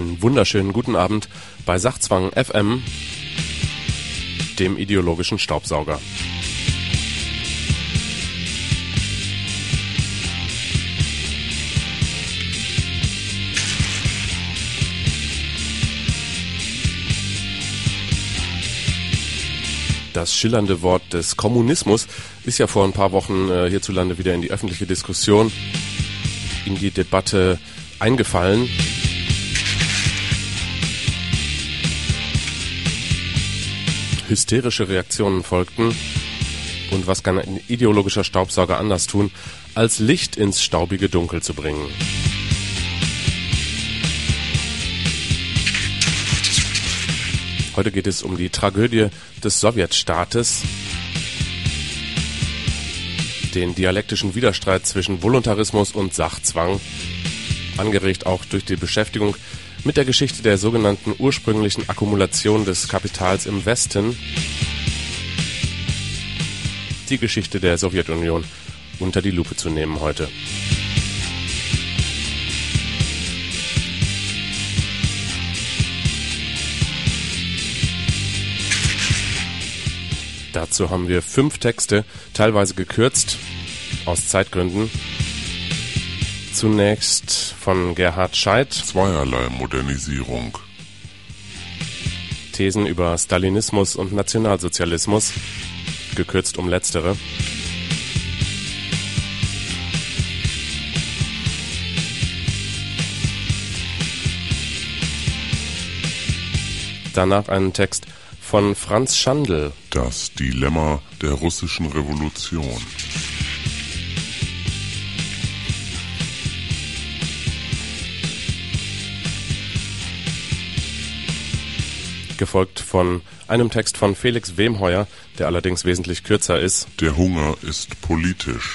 Einen wunderschönen guten Abend bei Sachzwang FM, dem ideologischen Staubsauger. Das schillernde Wort des Kommunismus ist ja vor ein paar Wochen hierzulande wieder in die öffentliche Diskussion, in die Debatte eingefallen. Hysterische Reaktionen folgten. Und was kann ein ideologischer Staubsauger anders tun, als Licht ins staubige Dunkel zu bringen? Heute geht es um die Tragödie des Sowjetstaates, den dialektischen Widerstreit zwischen Voluntarismus und Sachzwang, angeregt auch durch die Beschäftigung mit der Geschichte der sogenannten ursprünglichen Akkumulation des Kapitals im Westen, die Geschichte der Sowjetunion unter die Lupe zu nehmen heute. Dazu haben wir 5 Texte, teilweise gekürzt, aus Zeitgründen. Zunächst von Gerhard Scheidt. Zweierlei Modernisierung. Thesen über Stalinismus und Nationalsozialismus, gekürzt um letztere. Danach einen Text von Franz Schandl. Das Dilemma der russischen Revolution. Gefolgt von einem Text von Felix Wemheuer, der allerdings wesentlich kürzer ist. Der Hunger ist politisch.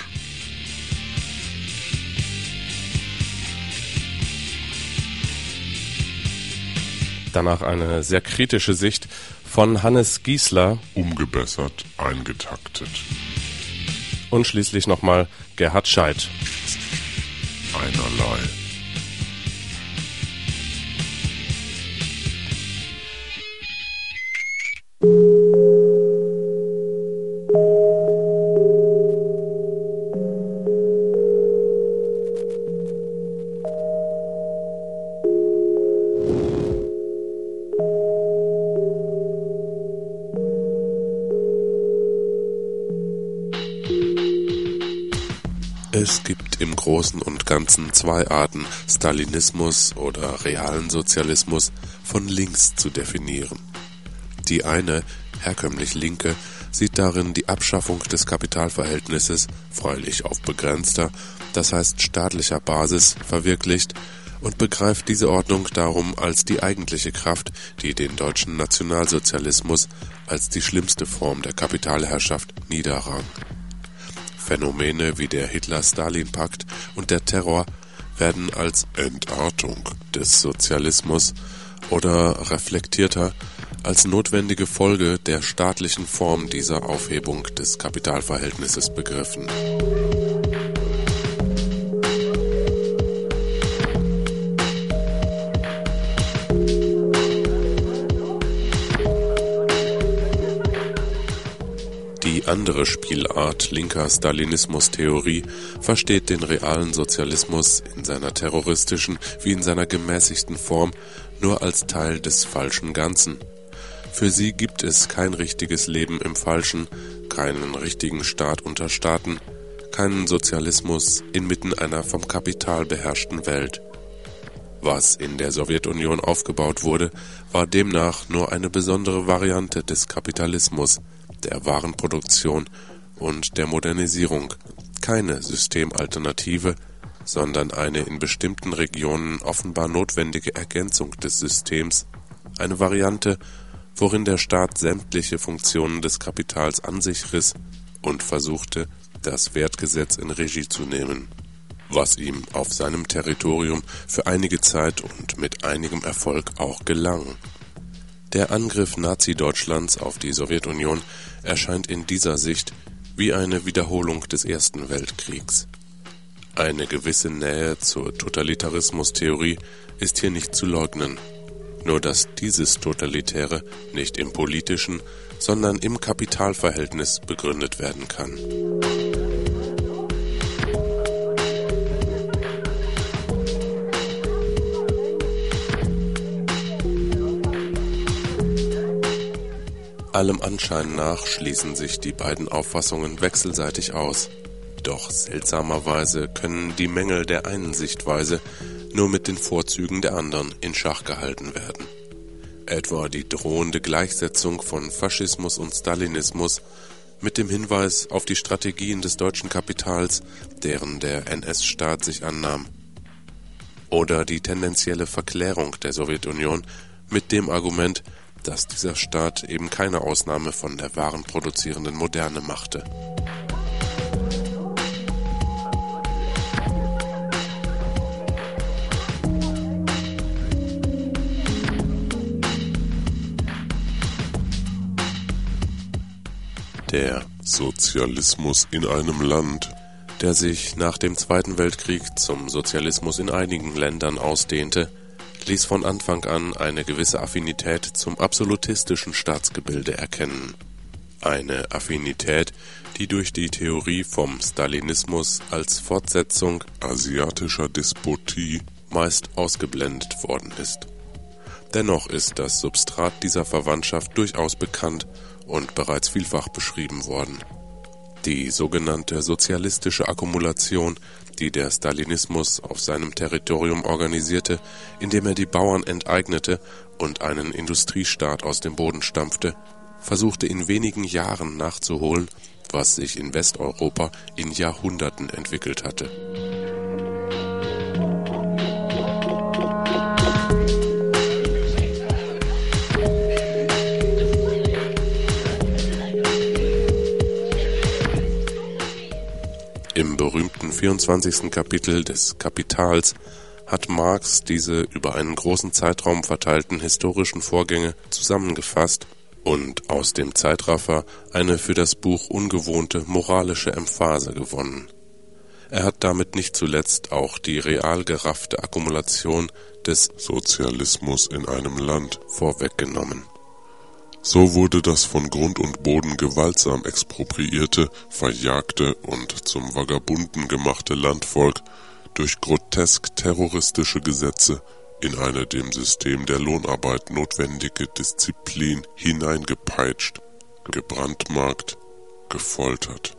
Danach eine sehr kritische Sicht von Hannes Giesler. Umgebessert, eingetaktet. Und schließlich nochmal Gerhard Scheidt. Einerlei. Es gibt im Großen und Ganzen 2 Arten, Stalinismus oder realen Sozialismus von links zu definieren. Die eine, herkömmlich linke, sieht darin die Abschaffung des Kapitalverhältnisses, freilich auf begrenzter, das heißt staatlicher Basis, verwirklicht und begreift diese Ordnung darum als die eigentliche Kraft, die den deutschen Nationalsozialismus als die schlimmste Form der Kapitalherrschaft niederrang. Phänomene wie der Hitler-Stalin-Pakt und der Terror werden als Entartung des Sozialismus oder reflektierter als notwendige Folge der staatlichen Form dieser Aufhebung des Kapitalverhältnisses begriffen. Die andere Spielart linker Stalinismus-Theorie versteht den realen Sozialismus in seiner terroristischen wie in seiner gemäßigten Form nur als Teil des falschen Ganzen. Für sie gibt es kein richtiges Leben im Falschen, keinen richtigen Staat unter Staaten, keinen Sozialismus inmitten einer vom Kapital beherrschten Welt. Was in der Sowjetunion aufgebaut wurde, war demnach nur eine besondere Variante des Kapitalismus, der Warenproduktion und der Modernisierung, keine Systemalternative, sondern eine in bestimmten Regionen offenbar notwendige Ergänzung des Systems, eine Variante, worin der Staat sämtliche Funktionen des Kapitals an sich riss und versuchte, das Wertgesetz in Regie zu nehmen, was ihm auf seinem Territorium für einige Zeit und mit einigem Erfolg auch gelang. Der Angriff Nazi-Deutschlands auf die Sowjetunion erscheint in dieser Sicht wie eine Wiederholung des Ersten Weltkriegs. Eine gewisse Nähe zur Totalitarismustheorie ist hier nicht zu leugnen. Nur dass dieses Totalitäre nicht im politischen, sondern im Kapitalverhältnis begründet werden kann. Allem Anschein nach schließen sich die beiden Auffassungen wechselseitig aus. Doch seltsamerweise können die Mängel der einen Sichtweise nur mit den Vorzügen der anderen in Schach gehalten werden. Etwa die drohende Gleichsetzung von Faschismus und Stalinismus mit dem Hinweis auf die Strategien des deutschen Kapitals, deren der NS-Staat sich annahm. Oder die tendenzielle Verklärung der Sowjetunion mit dem Argument, dass dieser Staat eben keine Ausnahme von der warenproduzierenden Moderne machte. Der Sozialismus in einem Land, der sich nach dem Zweiten Weltkrieg zum Sozialismus in einigen Ländern ausdehnte, ließ von Anfang an eine gewisse Affinität zum absolutistischen Staatsgebilde erkennen. Eine Affinität, die durch die Theorie vom Stalinismus als Fortsetzung asiatischer Despotie meist ausgeblendet worden ist. Dennoch ist das Substrat dieser Verwandtschaft durchaus bekannt und bereits vielfach beschrieben worden. Die sogenannte sozialistische Akkumulation, die der Stalinismus auf seinem Territorium organisierte, indem er die Bauern enteignete und einen Industriestaat aus dem Boden stampfte, versuchte in wenigen Jahren nachzuholen, was sich in Westeuropa in Jahrhunderten entwickelt hatte. Im berühmten 24. Kapitel des Kapitals hat Marx diese über einen großen Zeitraum verteilten historischen Vorgänge zusammengefasst und aus dem Zeitraffer eine für das Buch ungewohnte moralische Emphase gewonnen. Er hat damit nicht zuletzt auch die real geraffte Akkumulation des Sozialismus in einem Land vorweggenommen. So wurde das von Grund und Boden gewaltsam expropriierte, verjagte und zum Vagabunden gemachte Landvolk durch grotesk terroristische Gesetze in eine dem System der Lohnarbeit notwendige Disziplin hineingepeitscht, gebrandmarkt, gefoltert.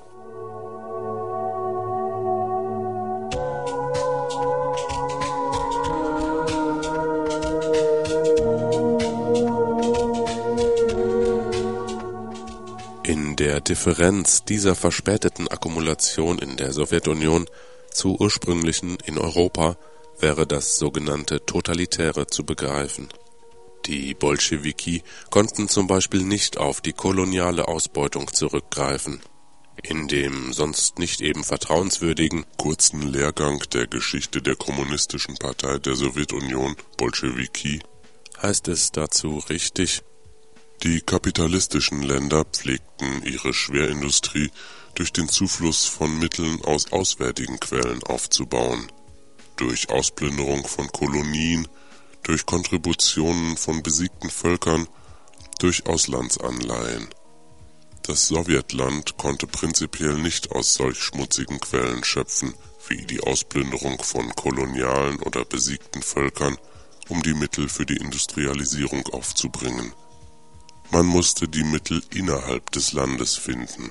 In der Differenz dieser verspäteten Akkumulation in der Sowjetunion zur ursprünglichen in Europa wäre das sogenannte Totalitäre zu begreifen. Die Bolschewiki konnten zum Beispiel nicht auf die koloniale Ausbeutung zurückgreifen. In dem sonst nicht eben vertrauenswürdigen kurzen Lehrgang der Geschichte der Kommunistischen Partei der Sowjetunion, Bolschewiki, heißt es dazu richtig: Die kapitalistischen Länder pflegten ihre Schwerindustrie durch den Zufluss von Mitteln aus auswärtigen Quellen aufzubauen, durch Ausplünderung von Kolonien, durch Kontributionen von besiegten Völkern, durch Auslandsanleihen. Das Sowjetland konnte prinzipiell nicht aus solch schmutzigen Quellen schöpfen, wie die Ausplünderung von kolonialen oder besiegten Völkern, um die Mittel für die Industrialisierung aufzubringen. Man musste die Mittel innerhalb des Landes finden.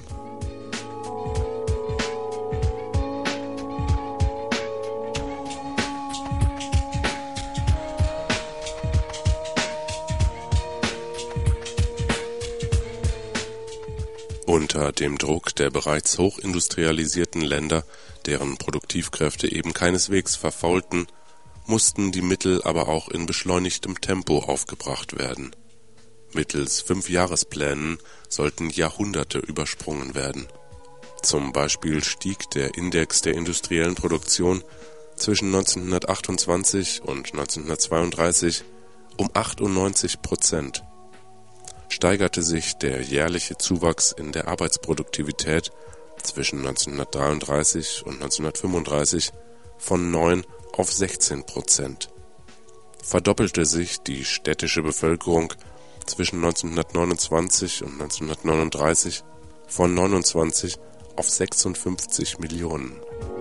Unter dem Druck der bereits hochindustrialisierten Länder, deren Produktivkräfte eben keineswegs verfaulten, mussten die Mittel aber auch in beschleunigtem Tempo aufgebracht werden. Mittels 5-Jahresplänen sollten Jahrhunderte übersprungen werden. Zum Beispiel stieg der Index der industriellen Produktion zwischen 1928 und 1932 um 98%. Steigerte sich der jährliche Zuwachs in der Arbeitsproduktivität, zwischen 1933 und 1935 von 9 auf 16%. Verdoppelte sich die städtische Bevölkerung zwischen 1929 und 1939 von 29 auf 56 Millionen.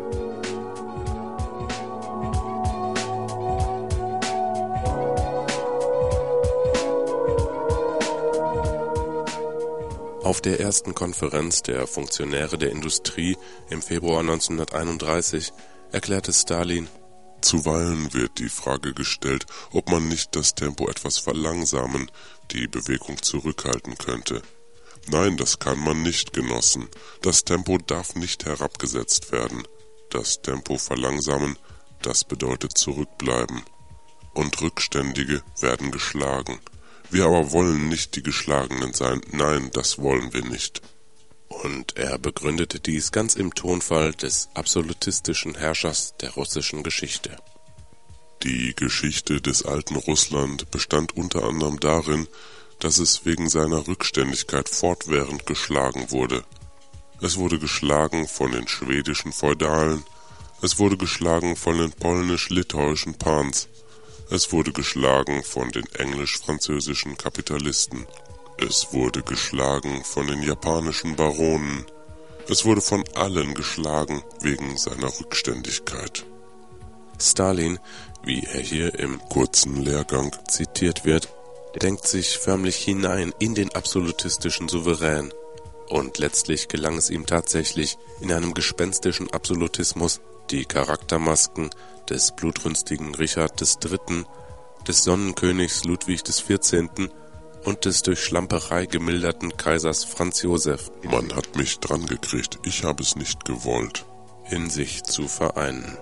Auf der ersten Konferenz der Funktionäre der Industrie im Februar 1931 erklärte Stalin: Zuweilen wird die Frage gestellt, ob man nicht das Tempo etwas verlangsamen, die Bewegung zurückhalten könnte. Nein, das kann man nicht, Genossen. Das Tempo darf nicht herabgesetzt werden. Das Tempo verlangsamen, das bedeutet zurückbleiben. Und Rückständige werden geschlagen. Wir aber wollen nicht die Geschlagenen sein. Nein, das wollen wir nicht. Und er begründete dies ganz im Tonfall des absolutistischen Herrschers der russischen Geschichte. Die Geschichte des alten Russland bestand unter anderem darin, dass es wegen seiner Rückständigkeit fortwährend geschlagen wurde. Es wurde geschlagen von den schwedischen Feudalen, es wurde geschlagen von den polnisch-litauischen Pans, es wurde geschlagen von den englisch-französischen Kapitalisten. Es wurde geschlagen von den japanischen Baronen. Es wurde von allen geschlagen wegen seiner Rückständigkeit. Stalin, wie er hier im kurzen Lehrgang zitiert wird, denkt sich förmlich hinein in den absolutistischen Souverän. Und letztlich gelang es ihm tatsächlich, in einem gespenstischen Absolutismus die Charaktermasken des blutrünstigen Richard III., des Sonnenkönigs Ludwig XIV. Und des durch Schlamperei gemilderten Kaisers Franz Josef, Man hat mich dran gekriegt, ich habe es nicht gewollt, in sich zu vereinen.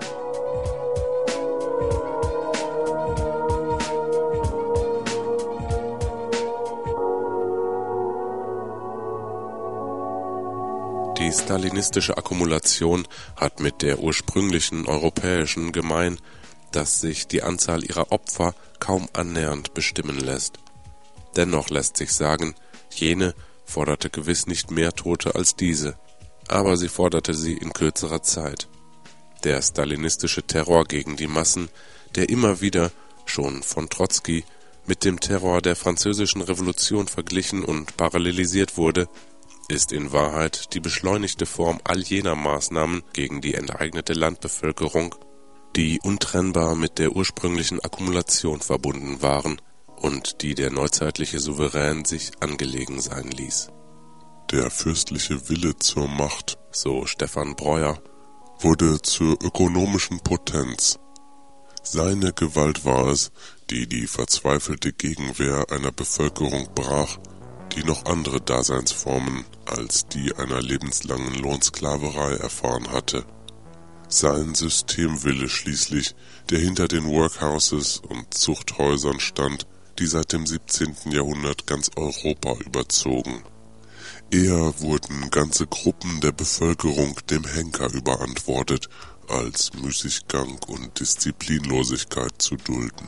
Die stalinistische Akkumulation hat mit der ursprünglichen europäischen gemein, dass sich die Anzahl ihrer Opfer kaum annähernd bestimmen lässt. Dennoch lässt sich sagen, jene forderte gewiss nicht mehr Tote als diese, aber sie forderte sie in kürzerer Zeit. Der stalinistische Terror gegen die Massen, der immer wieder, schon von Trotzki, mit dem Terror der französischen Revolution verglichen und parallelisiert wurde, ist in Wahrheit die beschleunigte Form all jener Maßnahmen gegen die enteignete Landbevölkerung, die untrennbar mit der ursprünglichen Akkumulation verbunden waren und die der neuzeitliche Souverän sich angelegen sein ließ. Der fürstliche Wille zur Macht, so Stefan Breuer, wurde zur ökonomischen Potenz. Seine Gewalt war es, die die verzweifelte Gegenwehr einer Bevölkerung brach, die noch andere Daseinsformen als die einer lebenslangen Lohnsklaverei erfahren hatte. Sein Systemwille schließlich, der hinter den Workhouses und Zuchthäusern stand, die seit dem 17. Jahrhundert ganz Europa überzogen. Eher wurden ganze Gruppen der Bevölkerung dem Henker überantwortet, als Müßiggang und Disziplinlosigkeit zu dulden.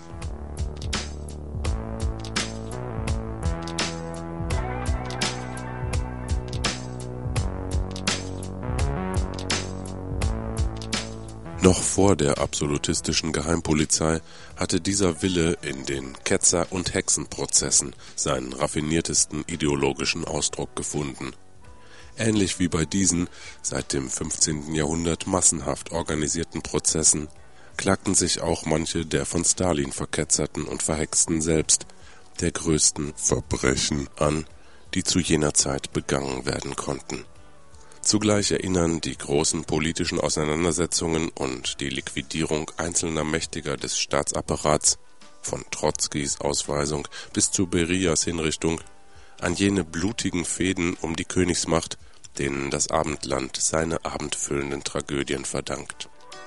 Noch vor der absolutistischen Geheimpolizei hatte dieser Wille in den Ketzer- und Hexenprozessen seinen raffiniertesten ideologischen Ausdruck gefunden. Ähnlich wie bei diesen seit dem 15. Jahrhundert massenhaft organisierten Prozessen klagten sich auch manche der von Stalin verketzerten und verhexten selbst der größten Verbrechen an, die zu jener Zeit begangen werden konnten. Zugleich erinnern die großen politischen Auseinandersetzungen und die Liquidierung einzelner Mächtiger des Staatsapparats, von Trotzkis Ausweisung bis zu Berias Hinrichtung, an jene blutigen Fehden um die Königsmacht, denen das Abendland seine abendfüllenden Tragödien verdankt.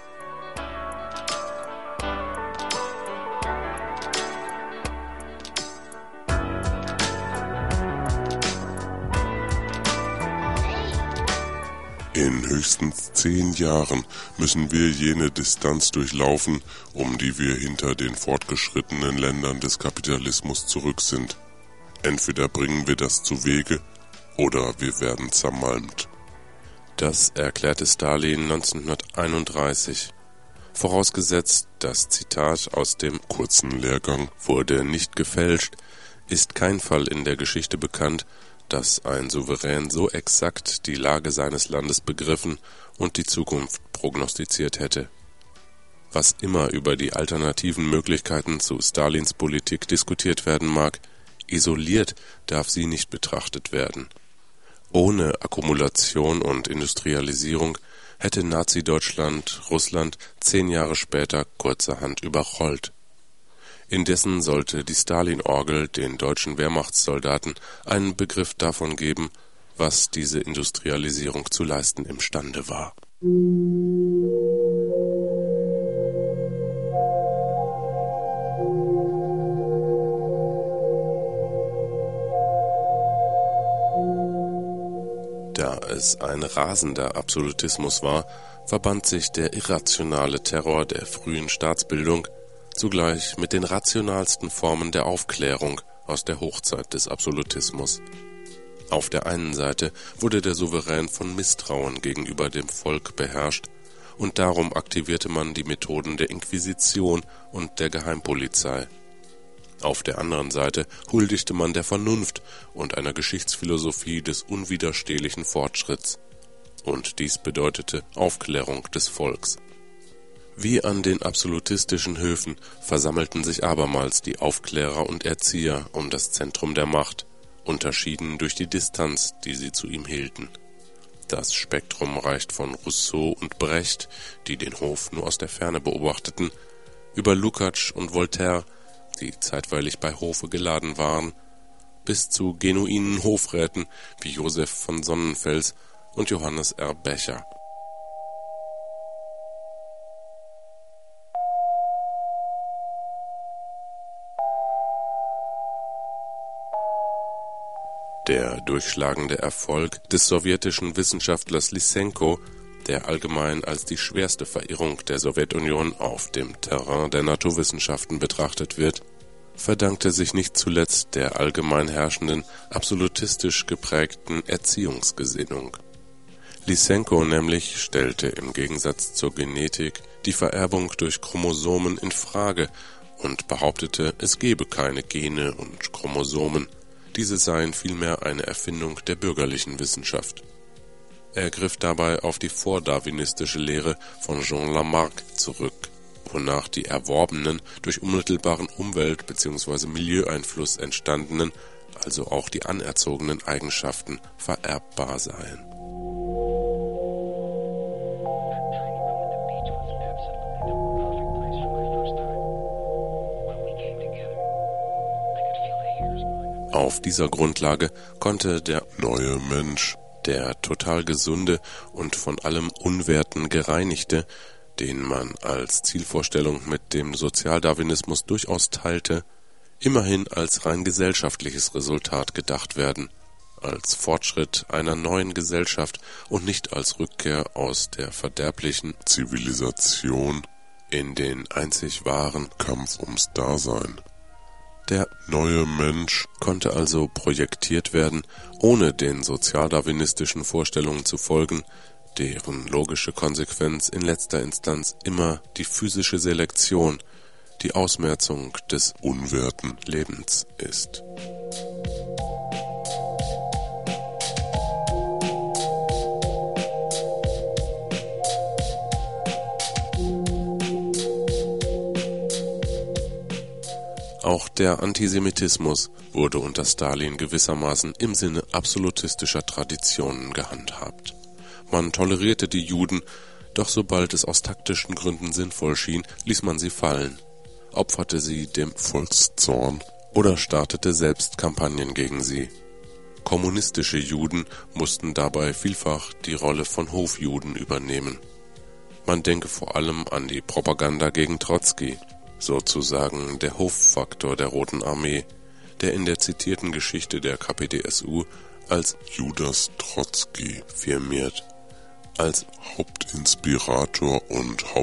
In höchstens 10 Jahren müssen wir jene Distanz durchlaufen, um die wir hinter den fortgeschrittenen Ländern des Kapitalismus zurück sind. Entweder bringen wir das zu Wege, oder wir werden zermalmt. Das erklärte Stalin 1931. Vorausgesetzt, das Zitat aus dem kurzen Lehrgang wurde nicht gefälscht, ist kein Fall in der Geschichte bekannt, dass ein Souverän so exakt die Lage seines Landes begriffen und die Zukunft prognostiziert hätte. Was immer über die alternativen Möglichkeiten zu Stalins Politik diskutiert werden mag, isoliert darf sie nicht betrachtet werden. Ohne Akkumulation und Industrialisierung hätte Nazi-Deutschland Russland 10 Jahre später kurzerhand überrollt. Indessen sollte die Stalin-Orgel den deutschen Wehrmachtssoldaten einen Begriff davon geben, was diese Industrialisierung zu leisten imstande war. Da es ein rasender Absolutismus war, verband sich der irrationale Terror der frühen Staatsbildung zugleich mit den rationalsten Formen der Aufklärung aus der Hochzeit des Absolutismus. Auf der einen Seite wurde der Souverän von Misstrauen gegenüber dem Volk beherrscht, und darum aktivierte man die Methoden der Inquisition und der Geheimpolizei. Auf der anderen Seite huldigte man der Vernunft und einer Geschichtsphilosophie des unwiderstehlichen Fortschritts. Und dies bedeutete Aufklärung des Volks. Wie an den absolutistischen Höfen versammelten sich abermals die Aufklärer und Erzieher um das Zentrum der Macht, unterschieden durch die Distanz, die sie zu ihm hielten. Das Spektrum reicht von Rousseau und Brecht, die den Hof nur aus der Ferne beobachteten, über Lukács und Voltaire, die zeitweilig bei Hofe geladen waren, bis zu genuinen Hofräten wie Joseph von Sonnenfels und Johannes R. Becher. Der durchschlagende Erfolg des sowjetischen Wissenschaftlers Lysenko, der allgemein als die schwerste Verirrung der Sowjetunion auf dem Terrain der Naturwissenschaften betrachtet wird, verdankte sich nicht zuletzt der allgemein herrschenden, absolutistisch geprägten Erziehungsgesinnung. Lysenko nämlich stellte im Gegensatz zur Genetik die Vererbung durch Chromosomen in Frage und behauptete, es gebe keine Gene und Chromosomen, diese seien vielmehr eine Erfindung der bürgerlichen Wissenschaft. Er griff dabei auf die vordarwinistische Lehre von Jean Lamarck zurück, wonach die erworbenen, durch unmittelbaren Umwelt- bzw. Milieueinfluss entstandenen, also auch die anerzogenen Eigenschaften vererbbar seien. Auf dieser Grundlage konnte der neue Mensch, der total gesunde und von allem Unwerten gereinigte, den man als Zielvorstellung mit dem Sozialdarwinismus durchaus teilte, immerhin als rein gesellschaftliches Resultat gedacht werden, als Fortschritt einer neuen Gesellschaft und nicht als Rückkehr aus der verderblichen Zivilisation in den einzig wahren Kampf ums Dasein. Der neue Mensch konnte also projektiert werden, ohne den sozialdarwinistischen Vorstellungen zu folgen, deren logische Konsequenz in letzter Instanz immer die physische Selektion, die Ausmerzung des unwerten Lebens ist. Auch der Antisemitismus wurde unter Stalin gewissermaßen im Sinne absolutistischer Traditionen gehandhabt. Man tolerierte die Juden, doch sobald es aus taktischen Gründen sinnvoll schien, ließ man sie fallen, opferte sie dem Volkszorn oder startete selbst Kampagnen gegen sie. Kommunistische Juden mussten dabei vielfach die Rolle von Hofjuden übernehmen. Man denke vor allem an die Propaganda gegen Trotzki, sozusagen der Hoffaktor der Roten Armee, der in der zitierten Geschichte der KPdSU als Judas Trotzki firmiert, als Hauptinspirator und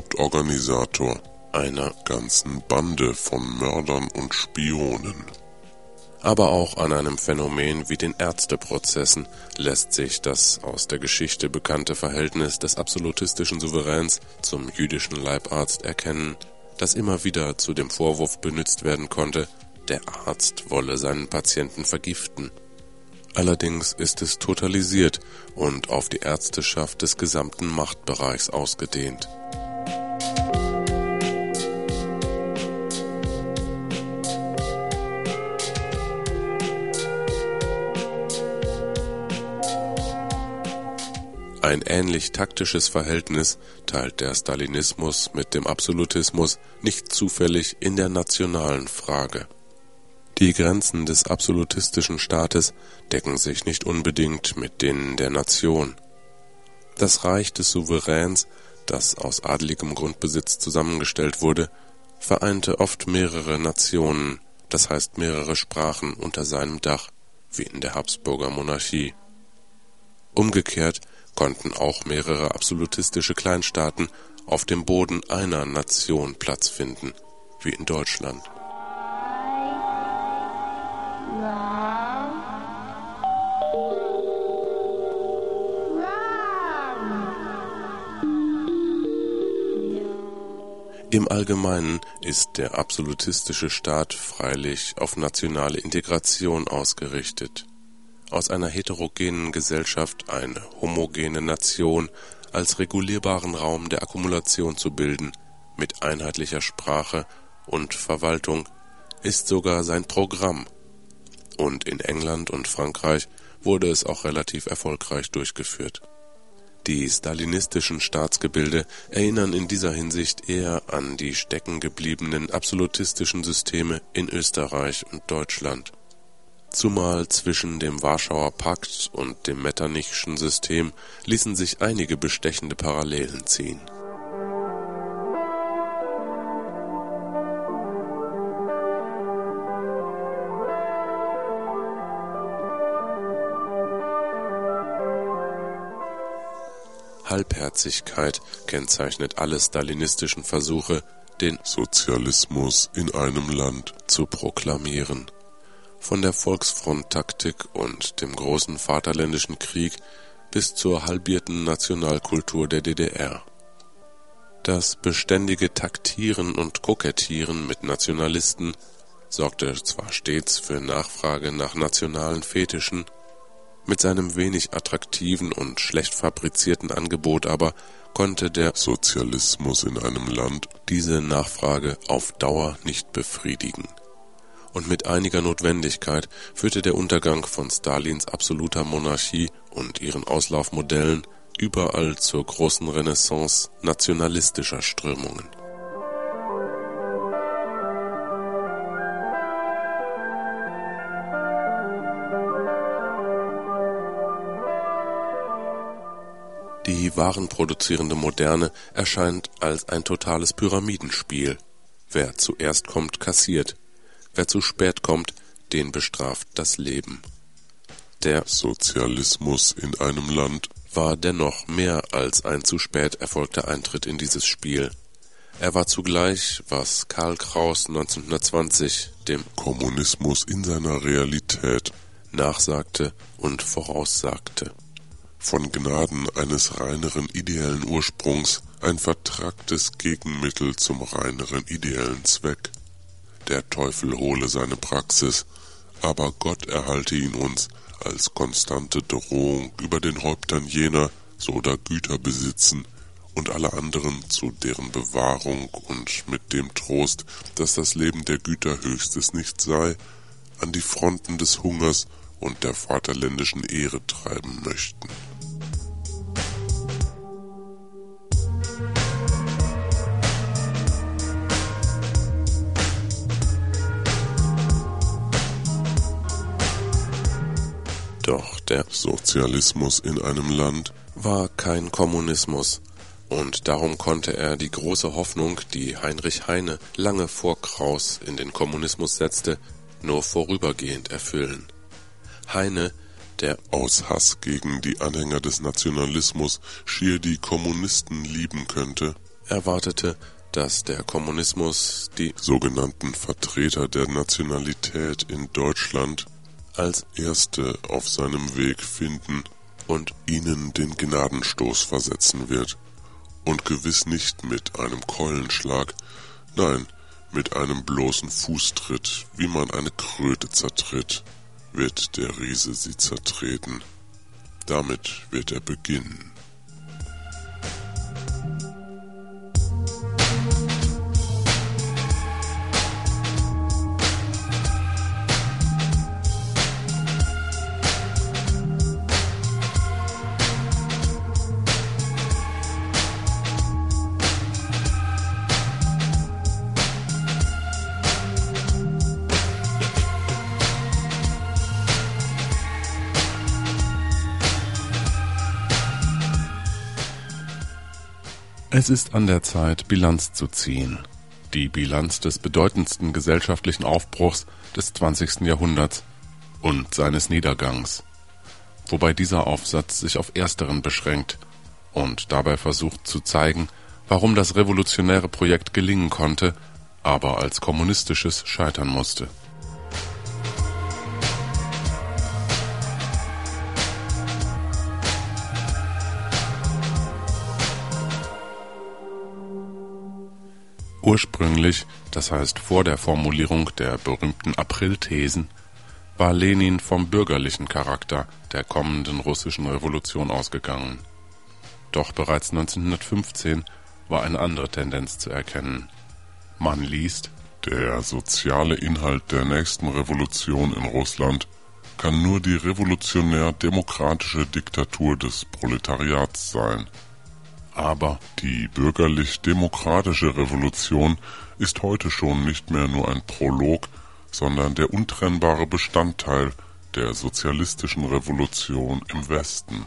Hauptorganisator einer ganzen Bande von Mördern und Spionen. Aber auch an einem Phänomen wie den Ärzteprozessen lässt sich das aus der Geschichte bekannte Verhältnis des absolutistischen Souveräns zum jüdischen Leibarzt erkennen, das immer wieder zu dem Vorwurf benutzt werden konnte, der Arzt wolle seinen Patienten vergiften. Allerdings ist es totalisiert und auf die Ärzteschaft des gesamten Machtbereichs ausgedehnt. Ein ähnlich taktisches Verhältnis teilt der Stalinismus mit dem Absolutismus nicht zufällig in der nationalen Frage. Die Grenzen des absolutistischen Staates decken sich nicht unbedingt mit denen der Nation. Das Reich des Souveräns, das aus adligem Grundbesitz zusammengestellt wurde, vereinte oft mehrere Nationen, das heißt mehrere Sprachen unter seinem Dach, wie in der Habsburger Monarchie. Umgekehrt konnten auch mehrere absolutistische Kleinstaaten auf dem Boden einer Nation Platz finden, wie in Deutschland. Im Allgemeinen ist der absolutistische Staat freilich auf nationale Integration ausgerichtet. Aus einer heterogenen Gesellschaft eine homogene Nation als regulierbaren Raum der Akkumulation zu bilden, mit einheitlicher Sprache und Verwaltung, ist sogar sein Programm. Und in England und Frankreich wurde es auch relativ erfolgreich durchgeführt. Die stalinistischen Staatsgebilde erinnern in dieser Hinsicht eher an die steckengebliebenen absolutistischen Systeme in Österreich und Deutschland. Zumal zwischen dem Warschauer Pakt und dem Metternichschen System ließen sich einige bestechende Parallelen ziehen. Halbherzigkeit kennzeichnet alle stalinistischen Versuche, den Sozialismus in einem Land zu proklamieren. Von der Volksfront-Taktik und dem großen Vaterländischen Krieg bis zur halbierten Nationalkultur der DDR. Das beständige Taktieren und Kokettieren mit Nationalisten sorgte zwar stets für Nachfrage nach nationalen Fetischen, mit seinem wenig attraktiven und schlecht fabrizierten Angebot aber konnte der Sozialismus in einem Land diese Nachfrage auf Dauer nicht befriedigen. Und mit einiger Notwendigkeit führte der Untergang von Stalins absoluter Monarchie und ihren Auslaufmodellen überall zur großen Renaissance nationalistischer Strömungen. Die warenproduzierende Moderne erscheint als ein totales Pyramidenspiel. Wer zuerst kommt, kassiert. Wer zu spät kommt, den bestraft das Leben. Der Sozialismus in einem Land war dennoch mehr als ein zu spät erfolgter Eintritt in dieses Spiel. Er war zugleich, was Karl Kraus 1920 dem Kommunismus in seiner Realität nachsagte und voraussagte. Von Gnaden eines reineren ideellen Ursprungs ein vertracktes Gegenmittel zum reineren ideellen Zweck. Der Teufel hole seine Praxis, aber Gott erhalte ihn uns als konstante Drohung über den Häuptern jener, so da Güter besitzen, und alle anderen zu deren Bewahrung und mit dem Trost, dass das Leben der Güter höchstes nicht sei, an die Fronten des Hungers und der vaterländischen Ehre treiben möchten. Doch der Sozialismus in einem Land war kein Kommunismus, und darum konnte er die große Hoffnung, die Heinrich Heine lange vor Kraus in den Kommunismus setzte, nur vorübergehend erfüllen. Heine, der aus Hass gegen die Anhänger des Nationalismus schier die Kommunisten lieben könnte, erwartete, dass der Kommunismus die sogenannten Vertreter der Nationalität in Deutschland als Erste auf seinem Weg finden und ihnen den Gnadenstoß versetzen wird. Und gewiss nicht mit einem Keulenschlag, nein, mit einem bloßen Fußtritt, wie man eine Kröte zertritt, wird der Riese sie zertreten. Damit wird er beginnen. Es ist an der Zeit, Bilanz zu ziehen. Die Bilanz des bedeutendsten gesellschaftlichen Aufbruchs des 20. Jahrhunderts und seines Niedergangs. Wobei dieser Aufsatz sich auf ersteren beschränkt und dabei versucht zu zeigen, warum das revolutionäre Projekt gelingen konnte, aber als kommunistisches scheitern musste. Ursprünglich, das heißt vor der Formulierung der berühmten Aprilthesen, war Lenin vom bürgerlichen Charakter der kommenden russischen Revolution ausgegangen. Doch bereits 1915 war eine andere Tendenz zu erkennen. Man liest: Der soziale Inhalt der nächsten Revolution in Russland kann nur die revolutionär-demokratische Diktatur des Proletariats sein. Aber die bürgerlich-demokratische Revolution ist heute schon nicht mehr nur ein Prolog, sondern der untrennbare Bestandteil der sozialistischen Revolution im Westen.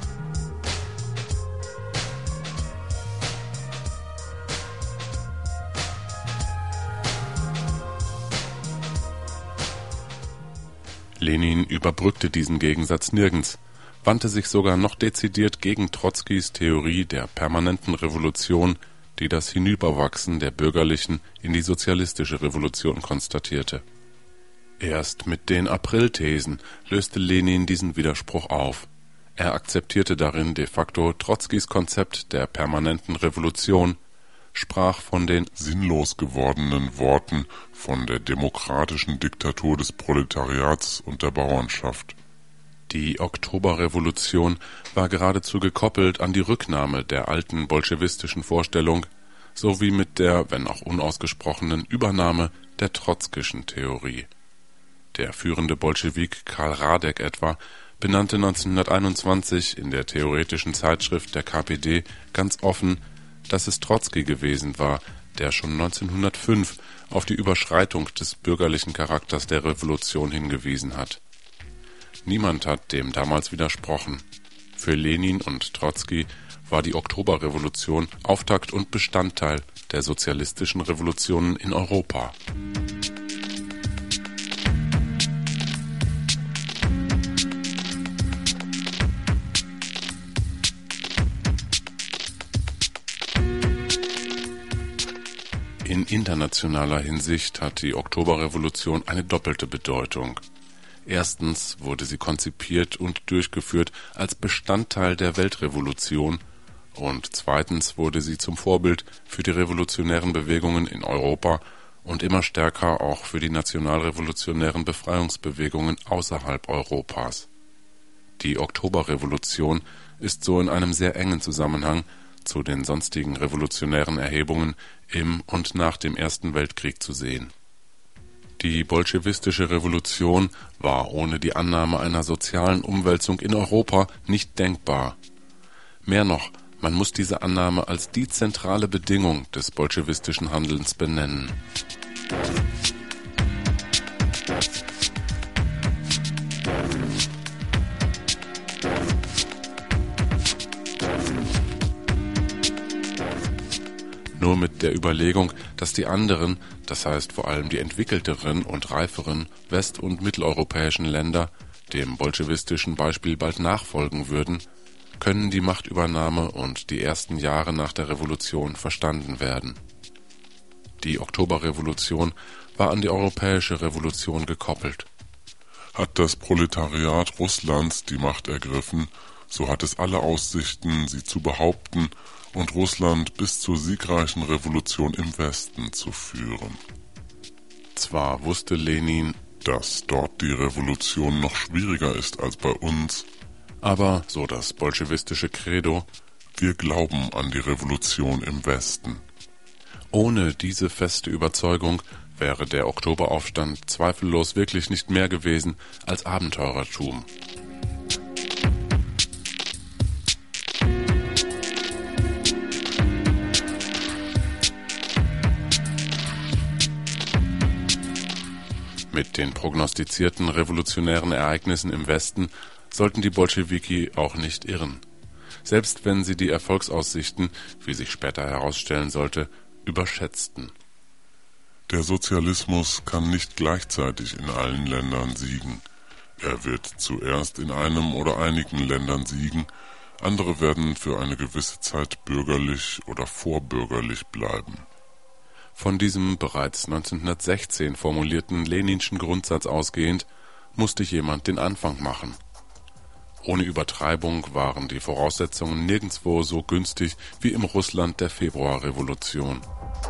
Lenin überbrückte diesen Gegensatz nirgends, wandte sich sogar noch dezidiert gegen Trotzkis Theorie der permanenten Revolution, die das Hinüberwachsen der bürgerlichen in die sozialistische Revolution konstatierte. Erst mit den Aprilthesen löste Lenin diesen Widerspruch auf. Er akzeptierte darin de facto Trotzkis Konzept der permanenten Revolution, sprach von den sinnlos gewordenen Worten von der demokratischen Diktatur des Proletariats und der Bauernschaft. Die Oktoberrevolution war geradezu gekoppelt an die Rücknahme der alten bolschewistischen Vorstellung sowie mit der, wenn auch unausgesprochenen, Übernahme der trotzkischen Theorie. Der führende Bolschewik Karl Radek etwa benannte 1921 in der theoretischen Zeitschrift der KPD ganz offen, dass es Trotzki gewesen war, der schon 1905 auf die Überschreitung des bürgerlichen Charakters der Revolution hingewiesen hat. Niemand hat dem damals widersprochen. Für Lenin und Trotzki war die Oktoberrevolution Auftakt und Bestandteil der sozialistischen Revolutionen in Europa. In internationaler Hinsicht hat die Oktoberrevolution eine doppelte Bedeutung. Erstens wurde sie konzipiert und durchgeführt als Bestandteil der Weltrevolution und zweitens wurde sie zum Vorbild für die revolutionären Bewegungen in Europa und immer stärker auch für die nationalrevolutionären Befreiungsbewegungen außerhalb Europas. Die Oktoberrevolution ist so in einem sehr engen Zusammenhang zu den sonstigen revolutionären Erhebungen im und nach dem Ersten Weltkrieg zu sehen. Die bolschewistische Revolution war ohne die Annahme einer sozialen Umwälzung in Europa nicht denkbar. Mehr noch, man muss diese Annahme als die zentrale Bedingung des bolschewistischen Handelns benennen. Nur mit der Überlegung, dass die anderen, das heißt vor allem die entwickelteren und reiferen west- und mitteleuropäischen Länder, dem bolschewistischen Beispiel bald nachfolgen würden, können die Machtübernahme und die ersten Jahre nach der Revolution verstanden werden. Die Oktoberrevolution war an die europäische Revolution gekoppelt. Hat das Proletariat Russlands die Macht ergriffen, so hat es alle Aussichten, sie zu behaupten und Russland bis zur siegreichen Revolution im Westen zu führen. Zwar wusste Lenin, dass dort die Revolution noch schwieriger ist als bei uns, aber, so das bolschewistische Credo, wir glauben an die Revolution im Westen. Ohne diese feste Überzeugung wäre der Oktoberaufstand zweifellos wirklich nicht mehr gewesen als Abenteurertum. Mit den prognostizierten revolutionären Ereignissen im Westen sollten die Bolschewiki auch nicht irren. Selbst wenn sie die Erfolgsaussichten, wie sich später herausstellen sollte, überschätzten. Der Sozialismus kann nicht gleichzeitig in allen Ländern siegen. Er wird zuerst in einem oder einigen Ländern siegen, andere werden für eine gewisse Zeit bürgerlich oder vorbürgerlich bleiben. Von diesem bereits 1916 formulierten Leninschen Grundsatz ausgehend, musste jemand den Anfang machen. Ohne Übertreibung waren die Voraussetzungen nirgendwo so günstig wie im Russland der Februarrevolution.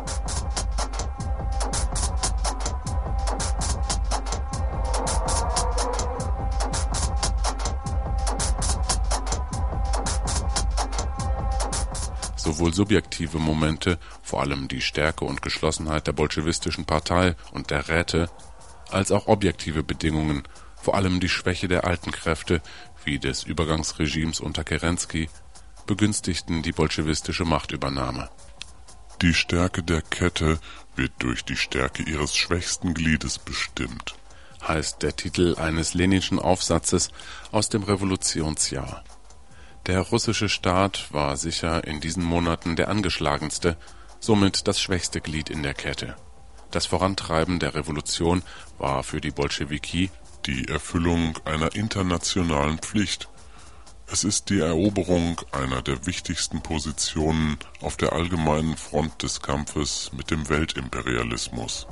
Sowohl subjektive Momente, vor allem die Stärke und Geschlossenheit der bolschewistischen Partei und der Räte, als auch objektive Bedingungen, vor allem die Schwäche der alten Kräfte, wie des Übergangsregimes unter Kerensky, begünstigten die bolschewistische Machtübernahme. Die Stärke der Kette wird durch die Stärke ihres schwächsten Gliedes bestimmt, heißt der Titel eines Leninschen Aufsatzes aus dem Revolutionsjahr. Der russische Staat war sicher in diesen Monaten der angeschlagenste, somit das schwächste Glied in der Kette. Das Vorantreiben der Revolution war für die Bolschewiki die Erfüllung einer internationalen Pflicht. Es ist die Eroberung einer der wichtigsten Positionen auf der allgemeinen Front des Kampfes mit dem Weltimperialismus.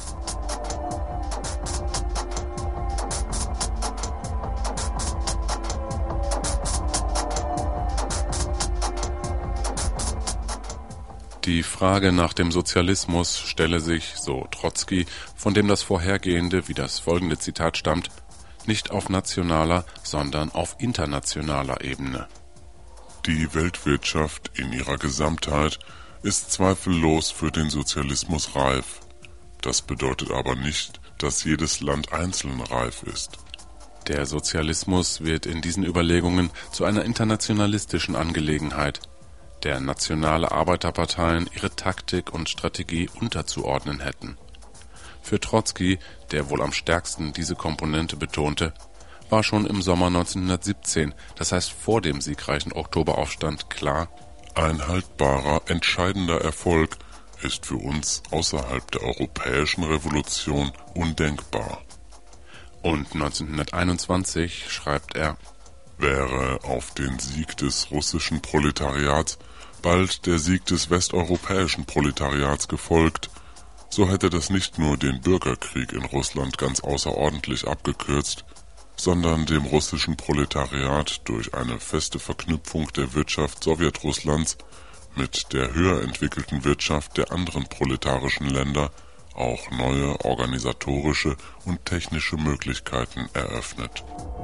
Die Frage nach dem Sozialismus stelle sich, so Trotzki, von dem das vorhergehende, wie das folgende Zitat stammt, nicht auf nationaler, sondern auf internationaler Ebene. Die Weltwirtschaft in ihrer Gesamtheit ist zweifellos für den Sozialismus reif. Das bedeutet aber nicht, dass jedes Land einzeln reif ist. Der Sozialismus wird in diesen Überlegungen zu einer internationalistischen Angelegenheit, der nationale Arbeiterparteien ihre Taktik und Strategie unterzuordnen hätten. Für Trotzki, der wohl am stärksten diese Komponente betonte, war schon im Sommer 1917, das heißt vor dem siegreichen Oktoberaufstand, klar: Ein haltbarer, entscheidender Erfolg ist für uns außerhalb der europäischen Revolution undenkbar. Und 1921 schreibt er: Wäre auf den Sieg des russischen Proletariats bald der Sieg des westeuropäischen Proletariats gefolgt, so hätte das nicht nur den Bürgerkrieg in Russland ganz außerordentlich abgekürzt, sondern dem russischen Proletariat durch eine feste Verknüpfung der Wirtschaft Sowjetrusslands mit der höher entwickelten Wirtschaft der anderen proletarischen Länder auch neue organisatorische und technische Möglichkeiten eröffnet.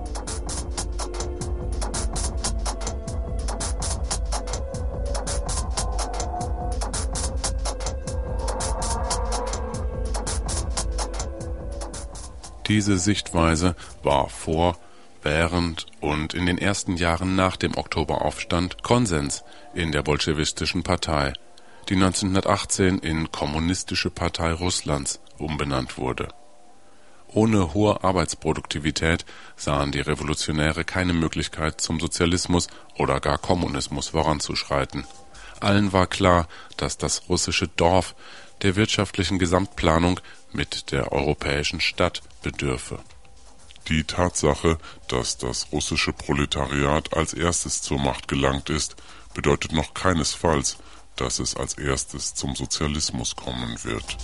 Diese Sichtweise war vor, während und in den ersten Jahren nach dem Oktoberaufstand Konsens in der bolschewistischen Partei, die 1918 in Kommunistische Partei Russlands umbenannt wurde. Ohne hohe Arbeitsproduktivität sahen die Revolutionäre keine Möglichkeit, zum Sozialismus oder gar Kommunismus voranzuschreiten. Allen war klar, dass das russische Dorf der wirtschaftlichen Gesamtplanung mit der europäischen Stadt bedürfe. Die Tatsache, dass das russische Proletariat als erstes zur Macht gelangt ist, bedeutet noch keinesfalls, dass es als erstes zum Sozialismus kommen wird.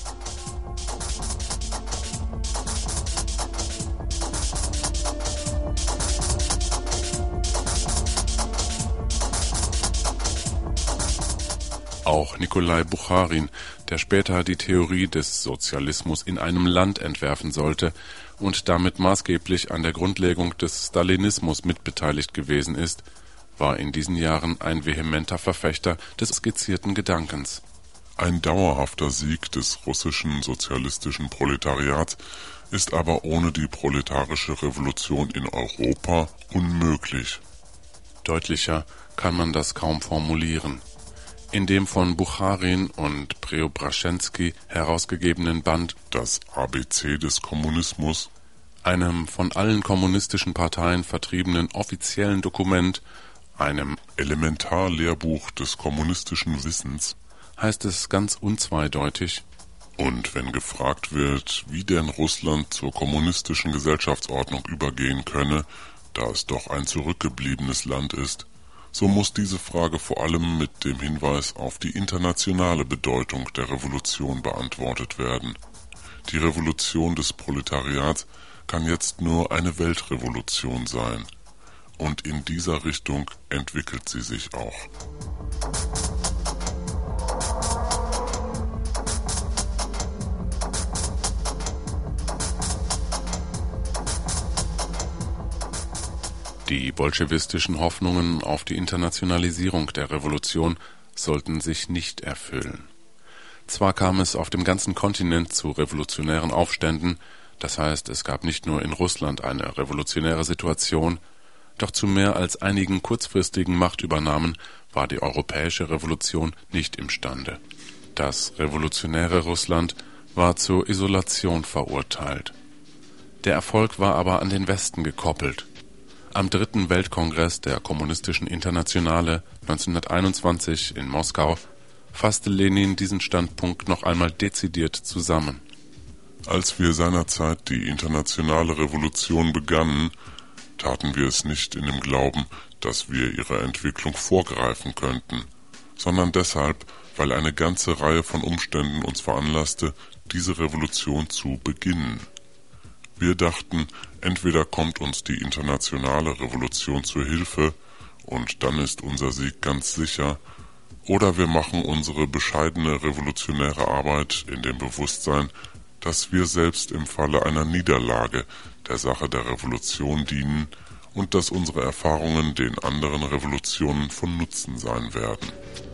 Auch Nikolai Bucharin, der später die Theorie des Sozialismus in einem Land entwerfen sollte und damit maßgeblich an der Grundlegung des Stalinismus mitbeteiligt gewesen ist, war in diesen Jahren ein vehementer Verfechter des skizzierten Gedankens. Ein dauerhafter Sieg des russischen sozialistischen Proletariats ist aber ohne die proletarische Revolution in Europa unmöglich. Deutlicher kann man das kaum formulieren. In dem von Bucharin und Preobrashensky herausgegebenen Band Das ABC des Kommunismus, einem von allen kommunistischen Parteien vertriebenen offiziellen Dokument, einem Elementarlehrbuch des kommunistischen Wissens, heißt es ganz unzweideutig: Und wenn gefragt wird, wie denn Russland zur kommunistischen Gesellschaftsordnung übergehen könne, da es doch ein zurückgebliebenes Land ist, so muss diese Frage vor allem mit dem Hinweis auf die internationale Bedeutung der Revolution beantwortet werden. Die Revolution des Proletariats kann jetzt nur eine Weltrevolution sein. Und in dieser Richtung entwickelt sie sich auch. Die bolschewistischen Hoffnungen auf die Internationalisierung der Revolution sollten sich nicht erfüllen. Zwar kam es auf dem ganzen Kontinent zu revolutionären Aufständen, das heißt, es gab nicht nur in Russland eine revolutionäre Situation, doch zu mehr als einigen kurzfristigen Machtübernahmen war die europäische Revolution nicht imstande. Das revolutionäre Russland war zur Isolation verurteilt. Der Erfolg war aber an den Westen gekoppelt. Am 3. Weltkongress der Kommunistischen Internationale 1921 in Moskau fasste Lenin diesen Standpunkt noch einmal dezidiert zusammen. Als wir seinerzeit die internationale Revolution begannen, taten wir es nicht in dem Glauben, dass wir ihrer Entwicklung vorgreifen könnten, sondern deshalb, weil eine ganze Reihe von Umständen uns veranlasste, diese Revolution zu beginnen. Wir dachten, entweder kommt uns die internationale Revolution zur Hilfe, und dann ist unser Sieg ganz sicher, oder wir machen unsere bescheidene revolutionäre Arbeit in dem Bewusstsein, dass wir selbst im Falle einer Niederlage der Sache der Revolution dienen und dass unsere Erfahrungen den anderen Revolutionen von Nutzen sein werden.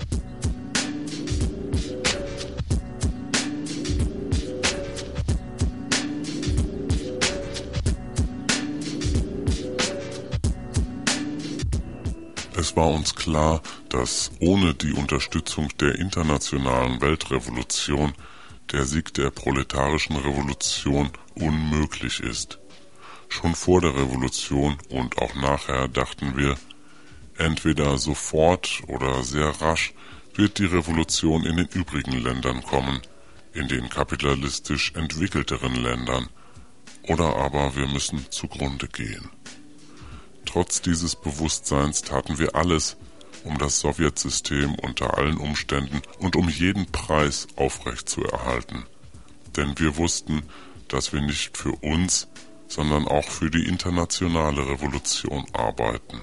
Es war uns klar, dass ohne die Unterstützung der internationalen Weltrevolution der Sieg der proletarischen Revolution unmöglich ist. Schon vor der Revolution und auch nachher dachten wir, entweder sofort oder sehr rasch wird die Revolution in den übrigen Ländern kommen, in den kapitalistisch entwickelteren Ländern, oder aber wir müssen zugrunde gehen. Trotz dieses Bewusstseins taten wir alles, um das Sowjetsystem unter allen Umständen und um jeden Preis aufrechtzuerhalten. Denn wir wussten, dass wir nicht für uns, sondern auch für die internationale Revolution arbeiten.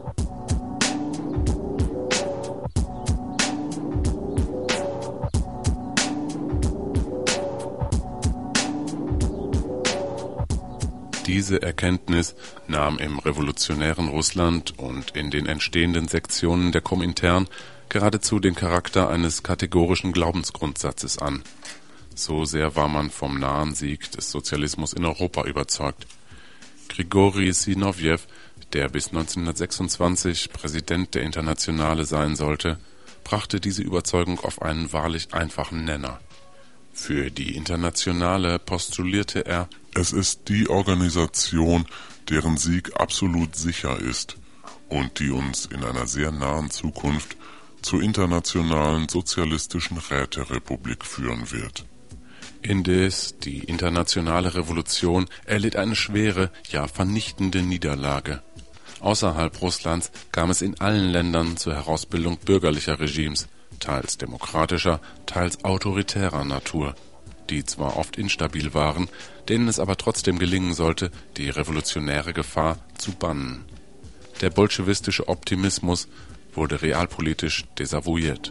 Diese Erkenntnis nahm im revolutionären Russland und in den entstehenden Sektionen der Komintern geradezu den Charakter eines kategorischen Glaubensgrundsatzes an. So sehr war man vom nahen Sieg des Sozialismus in Europa überzeugt. Grigori Sinowjew, der bis 1926 Präsident der Internationale sein sollte, brachte diese Überzeugung auf einen wahrlich einfachen Nenner. Für die Internationale postulierte er: Es ist die Organisation, deren Sieg absolut sicher ist und die uns in einer sehr nahen Zukunft zur internationalen sozialistischen Räterepublik führen wird. Indes die internationale Revolution erlitt eine schwere, ja vernichtende Niederlage. Außerhalb Russlands kam es in allen Ländern zur Herausbildung bürgerlicher Regimes, teils demokratischer, teils autoritärer Natur, die zwar oft instabil waren, denen es aber trotzdem gelingen sollte, die revolutionäre Gefahr zu bannen. Der bolschewistische Optimismus wurde realpolitisch desavouiert.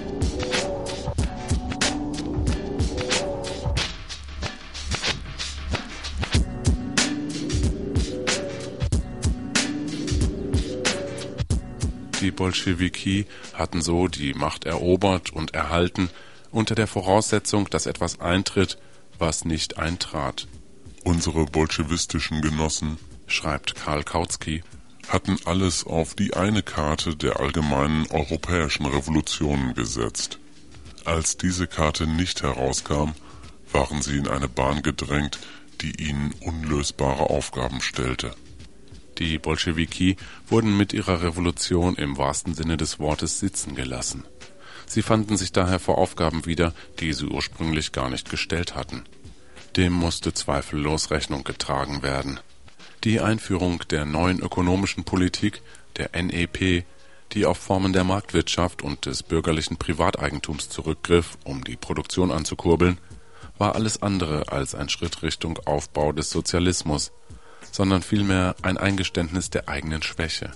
Die Bolschewiki hatten so die Macht erobert und erhalten, unter der Voraussetzung, dass etwas eintritt, was nicht eintrat. Unsere bolschewistischen Genossen, schreibt Karl Kautsky, hatten alles auf die eine Karte der allgemeinen europäischen Revolutionen gesetzt. Als diese Karte nicht herauskam, waren sie in eine Bahn gedrängt, die ihnen unlösbare Aufgaben stellte. Die Bolschewiki wurden mit ihrer Revolution im wahrsten Sinne des Wortes sitzen gelassen. Sie fanden sich daher vor Aufgaben wieder, die sie ursprünglich gar nicht gestellt hatten. Dem musste zweifellos Rechnung getragen werden. Die Einführung der neuen ökonomischen Politik, der NEP, die auf Formen der Marktwirtschaft und des bürgerlichen Privateigentums zurückgriff, um die Produktion anzukurbeln, war alles andere als ein Schritt Richtung Aufbau des Sozialismus, sondern vielmehr ein Eingeständnis der eigenen Schwäche.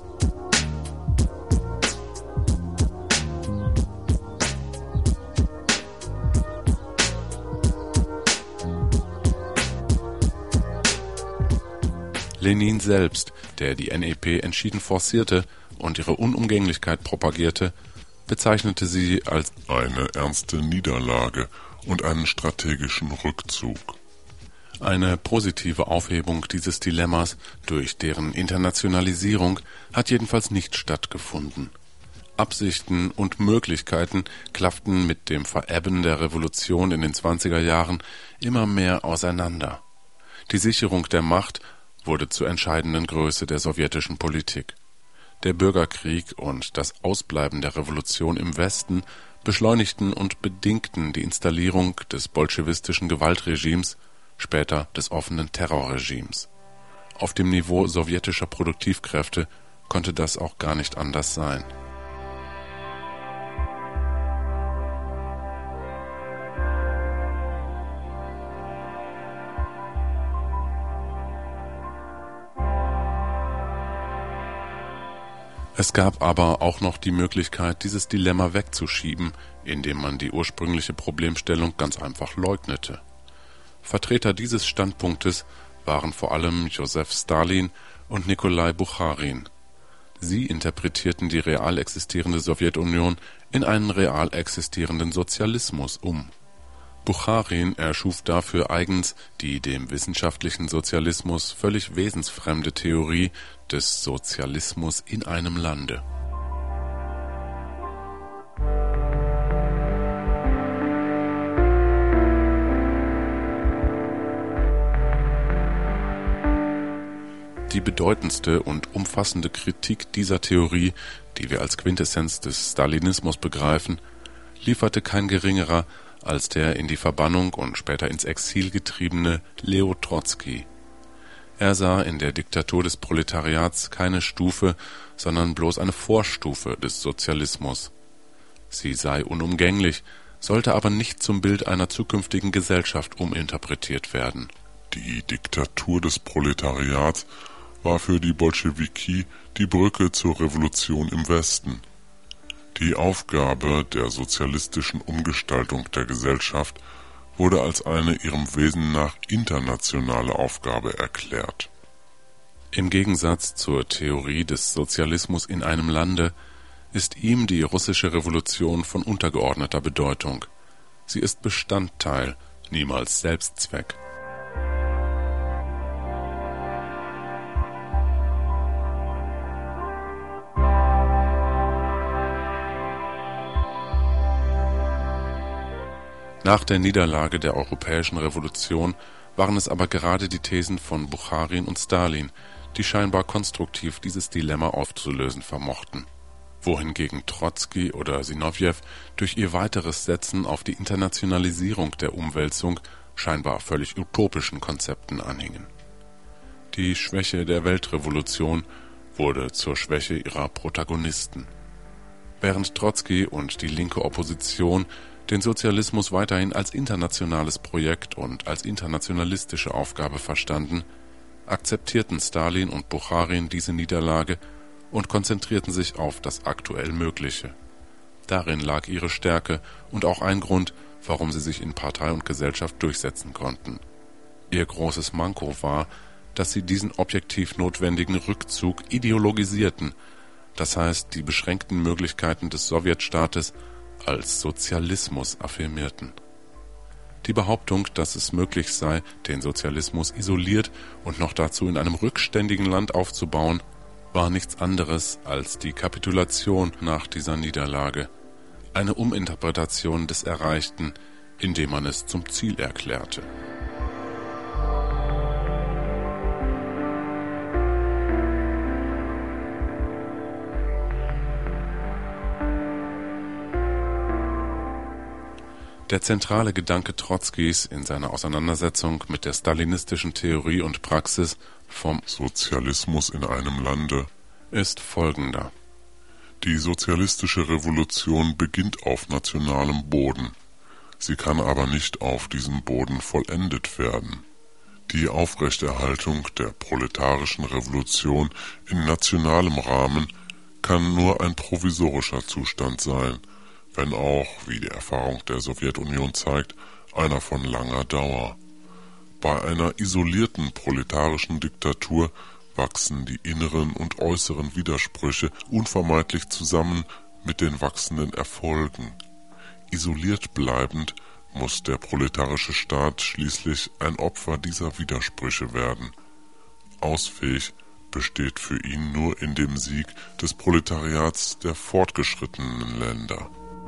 Lenin selbst, der die NEP entschieden forcierte und ihre Unumgänglichkeit propagierte, bezeichnete sie als eine ernste Niederlage und einen strategischen Rückzug. Eine positive Aufhebung dieses Dilemmas durch deren Internationalisierung hat jedenfalls nicht stattgefunden. Absichten und Möglichkeiten klafften mit dem Verebben der Revolution in den 20er Jahren immer mehr auseinander. Die Sicherung der Macht wurde zur entscheidenden Größe der sowjetischen Politik. Der Bürgerkrieg und das Ausbleiben der Revolution im Westen beschleunigten und bedingten die Installierung des bolschewistischen Gewaltregimes, später des offenen Terrorregimes. Auf dem Niveau sowjetischer Produktivkräfte konnte das auch gar nicht anders sein. Es gab aber auch noch die Möglichkeit, dieses Dilemma wegzuschieben, indem man die ursprüngliche Problemstellung ganz einfach leugnete. Vertreter dieses Standpunktes waren vor allem Josef Stalin und Nikolai Bucharin. Sie interpretierten die real existierende Sowjetunion in einen real existierenden Sozialismus um. Bucharin erschuf dafür eigens die dem wissenschaftlichen Sozialismus völlig wesensfremde Theorie des Sozialismus in einem Lande. Die bedeutendste und umfassende Kritik dieser Theorie, die wir als Quintessenz des Stalinismus begreifen, lieferte kein geringerer als der in die Verbannung und später ins Exil getriebene Leo Trotzki. Er sah in der Diktatur des Proletariats keine Stufe, sondern bloß eine Vorstufe des Sozialismus. Sie sei unumgänglich, sollte aber nicht zum Bild einer zukünftigen Gesellschaft uminterpretiert werden. Die Diktatur des Proletariats war für die Bolschewiki die Brücke zur Revolution im Westen. Die Aufgabe der sozialistischen Umgestaltung der Gesellschaft wurde als eine ihrem Wesen nach internationale Aufgabe erklärt. Im Gegensatz zur Theorie des Sozialismus in einem Lande ist ihm die russische Revolution von untergeordneter Bedeutung. Sie ist Bestandteil, niemals Selbstzweck. Nach der Niederlage der Europäischen Revolution waren es aber gerade die Thesen von Bucharin und Stalin, die scheinbar konstruktiv dieses Dilemma aufzulösen vermochten, wohingegen Trotzki oder Sinowjew durch ihr weiteres Setzen auf die Internationalisierung der Umwälzung scheinbar völlig utopischen Konzepten anhingen. Die Schwäche der Weltrevolution wurde zur Schwäche ihrer Protagonisten. Während Trotzki und die linke Opposition den Sozialismus weiterhin als internationales Projekt und als internationalistische Aufgabe verstanden, akzeptierten Stalin und Bucharin diese Niederlage und konzentrierten sich auf das aktuell Mögliche. Darin lag ihre Stärke und auch ein Grund, warum sie sich in Partei und Gesellschaft durchsetzen konnten. Ihr großes Manko war, dass sie diesen objektiv notwendigen Rückzug ideologisierten, das heißt die beschränkten Möglichkeiten des Sowjetstaates als Sozialismus affirmierten. Die Behauptung, dass es möglich sei, den Sozialismus isoliert und noch dazu in einem rückständigen Land aufzubauen, war nichts anderes als die Kapitulation nach dieser Niederlage, eine Uminterpretation des Erreichten, indem man es zum Ziel erklärte. Der zentrale Gedanke Trotzkis in seiner Auseinandersetzung mit der stalinistischen Theorie und Praxis vom Sozialismus in einem Lande ist folgender. Die sozialistische Revolution beginnt auf nationalem Boden. Sie kann aber nicht auf diesem Boden vollendet werden. Die Aufrechterhaltung der proletarischen Revolution in nationalem Rahmen kann nur ein provisorischer Zustand sein, wenn auch, wie die Erfahrung der Sowjetunion zeigt, einer von langer Dauer. Bei einer isolierten proletarischen Diktatur wachsen die inneren und äußeren Widersprüche unvermeidlich zusammen mit den wachsenden Erfolgen. Isoliert bleibend muss der proletarische Staat schließlich ein Opfer dieser Widersprüche werden. Ausweg besteht für ihn nur in dem Sieg des Proletariats der fortgeschrittenen Länder.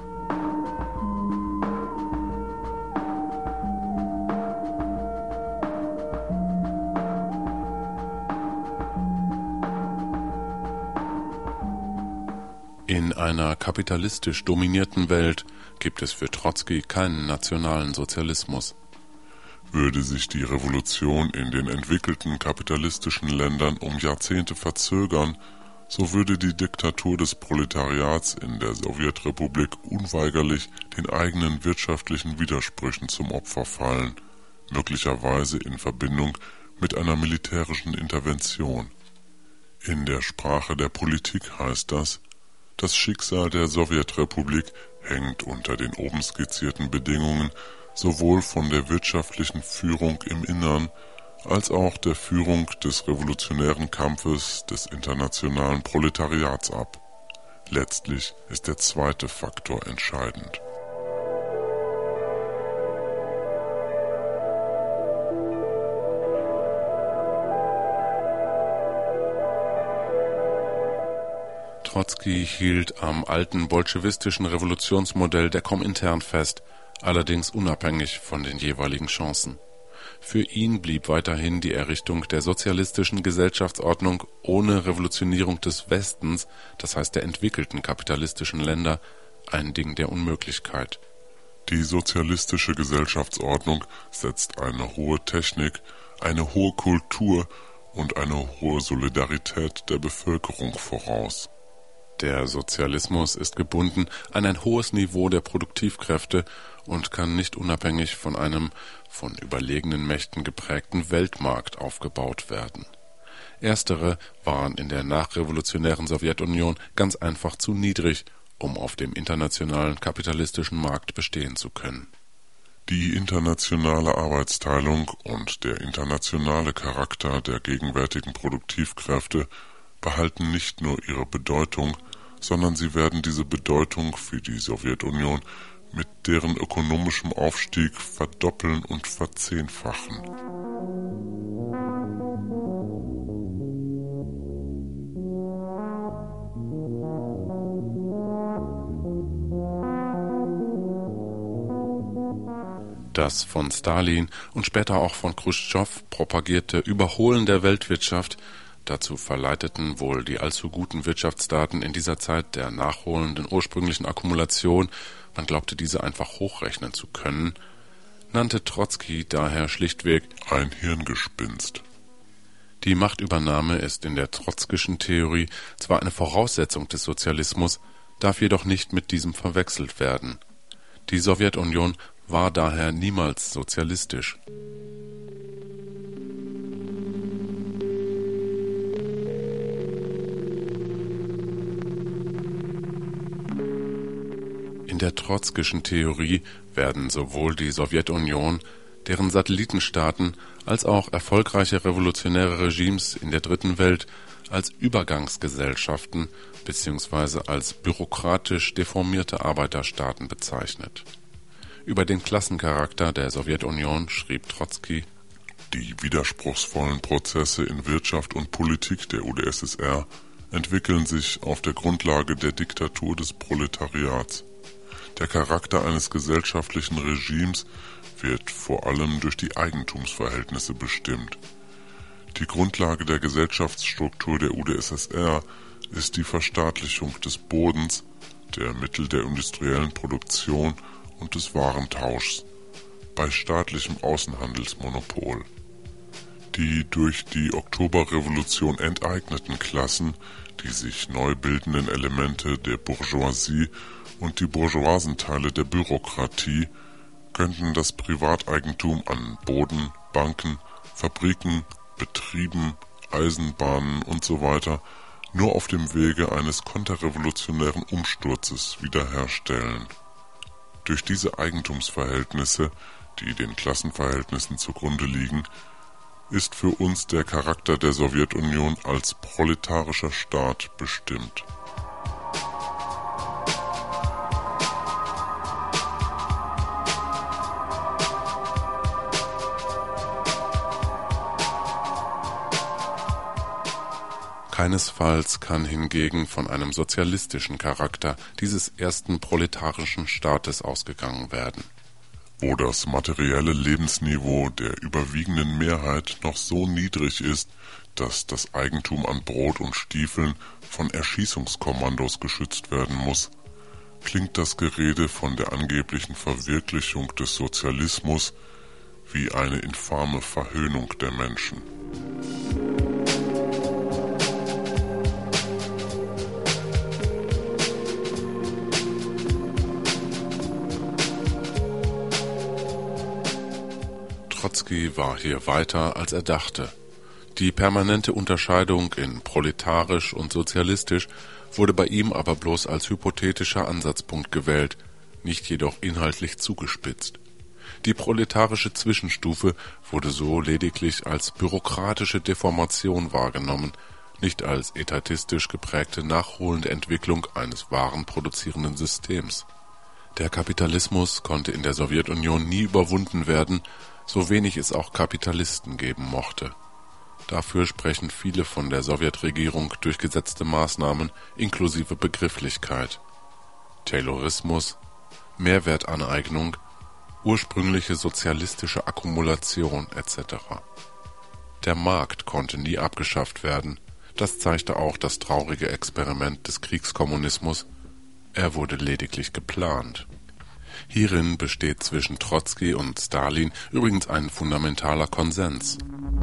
In einer kapitalistisch dominierten Welt gibt es für Trotzki keinen nationalen Sozialismus. Würde sich die Revolution in den entwickelten kapitalistischen Ländern um Jahrzehnte verzögern, so würde die Diktatur des Proletariats in der Sowjetrepublik unweigerlich den eigenen wirtschaftlichen Widersprüchen zum Opfer fallen, möglicherweise in Verbindung mit einer militärischen Intervention. In der Sprache der Politik heißt das: Das Schicksal der Sowjetrepublik hängt unter den oben skizzierten Bedingungen sowohl von der wirtschaftlichen Führung im Innern als auch der Führung des revolutionären Kampfes des internationalen Proletariats ab. Letztlich ist der zweite Faktor entscheidend. Trotzki hielt am alten bolschewistischen Revolutionsmodell der Komintern fest, allerdings unabhängig von den jeweiligen Chancen. Für ihn blieb weiterhin die Errichtung der sozialistischen Gesellschaftsordnung ohne Revolutionierung des Westens, das heißt der entwickelten kapitalistischen Länder, ein Ding der Unmöglichkeit. Die sozialistische Gesellschaftsordnung setzt eine hohe Technik, eine hohe Kultur und eine hohe Solidarität der Bevölkerung voraus. Der Sozialismus ist gebunden an ein hohes Niveau der Produktivkräfte und kann nicht unabhängig von einem von überlegenen Mächten geprägten Weltmarkt aufgebaut werden. Erstere waren in der nachrevolutionären Sowjetunion ganz einfach zu niedrig, um auf dem internationalen kapitalistischen Markt bestehen zu können. Die internationale Arbeitsteilung und der internationale Charakter der gegenwärtigen Produktivkräfte behalten nicht nur ihre Bedeutung, sondern sie werden diese Bedeutung für die Sowjetunion mit deren ökonomischem Aufstieg verdoppeln und verzehnfachen. Das von Stalin und später auch von Chruschtschow propagierte Überholen der Weltwirtschaft, dazu verleiteten wohl die allzu guten Wirtschaftsdaten in dieser Zeit der nachholenden ursprünglichen Akkumulation, man glaubte diese einfach hochrechnen zu können, nannte Trotzki daher schlichtweg ein Hirngespinst. Die Machtübernahme ist in der trotzkischen Theorie zwar eine Voraussetzung des Sozialismus, darf jedoch nicht mit diesem verwechselt werden. Die Sowjetunion war daher niemals sozialistisch. In der Trotzkischen Theorie werden sowohl die Sowjetunion, deren Satellitenstaaten als auch erfolgreiche revolutionäre Regimes in der Dritten Welt als Übergangsgesellschaften bzw. als bürokratisch deformierte Arbeiterstaaten bezeichnet. Über den Klassencharakter der Sowjetunion schrieb Trotzki: Die widerspruchsvollen Prozesse in Wirtschaft und Politik der UdSSR entwickeln sich auf der Grundlage der Diktatur des Proletariats. Der Charakter eines gesellschaftlichen Regimes wird vor allem durch die Eigentumsverhältnisse bestimmt. Die Grundlage der Gesellschaftsstruktur der UdSSR ist die Verstaatlichung des Bodens, der Mittel der industriellen Produktion und des Warentauschs bei staatlichem Außenhandelsmonopol. Die durch die Oktoberrevolution enteigneten Klassen, die sich neu bildenden Elemente der Bourgeoisie und die Bourgeoisenteile der Bürokratie könnten das Privateigentum an Boden, Banken, Fabriken, Betrieben, Eisenbahnen usw. nur auf dem Wege eines konterrevolutionären Umsturzes wiederherstellen. Durch diese Eigentumsverhältnisse, die den Klassenverhältnissen zugrunde liegen, ist für uns der Charakter der Sowjetunion als proletarischer Staat bestimmt. Keinesfalls kann hingegen von einem sozialistischen Charakter dieses ersten proletarischen Staates ausgegangen werden. Wo das materielle Lebensniveau der überwiegenden Mehrheit noch so niedrig ist, dass das Eigentum an Brot und Stiefeln von Erschießungskommandos geschützt werden muss, klingt das Gerede von der angeblichen Verwirklichung des Sozialismus wie eine infame Verhöhnung der Menschen. Trotzki war hier weiter, als er dachte. Die permanente Unterscheidung in proletarisch und sozialistisch wurde bei ihm aber bloß als hypothetischer Ansatzpunkt gewählt, nicht jedoch inhaltlich zugespitzt. Die proletarische Zwischenstufe wurde so lediglich als bürokratische Deformation wahrgenommen, nicht als etatistisch geprägte nachholende Entwicklung eines warenproduzierenden Systems. Der Kapitalismus konnte in der Sowjetunion nie überwunden werden, so wenig es auch Kapitalisten geben mochte. Dafür sprechen viele von der Sowjetregierung durchgesetzte Maßnahmen inklusive Begrifflichkeit: Taylorismus, Mehrwertaneignung, ursprüngliche sozialistische Akkumulation etc. Der Markt konnte nie abgeschafft werden, das zeigte auch das traurige Experiment des Kriegskommunismus, er wurde lediglich geplant. Hierin besteht zwischen Trotzki und Stalin übrigens ein fundamentaler Konsens.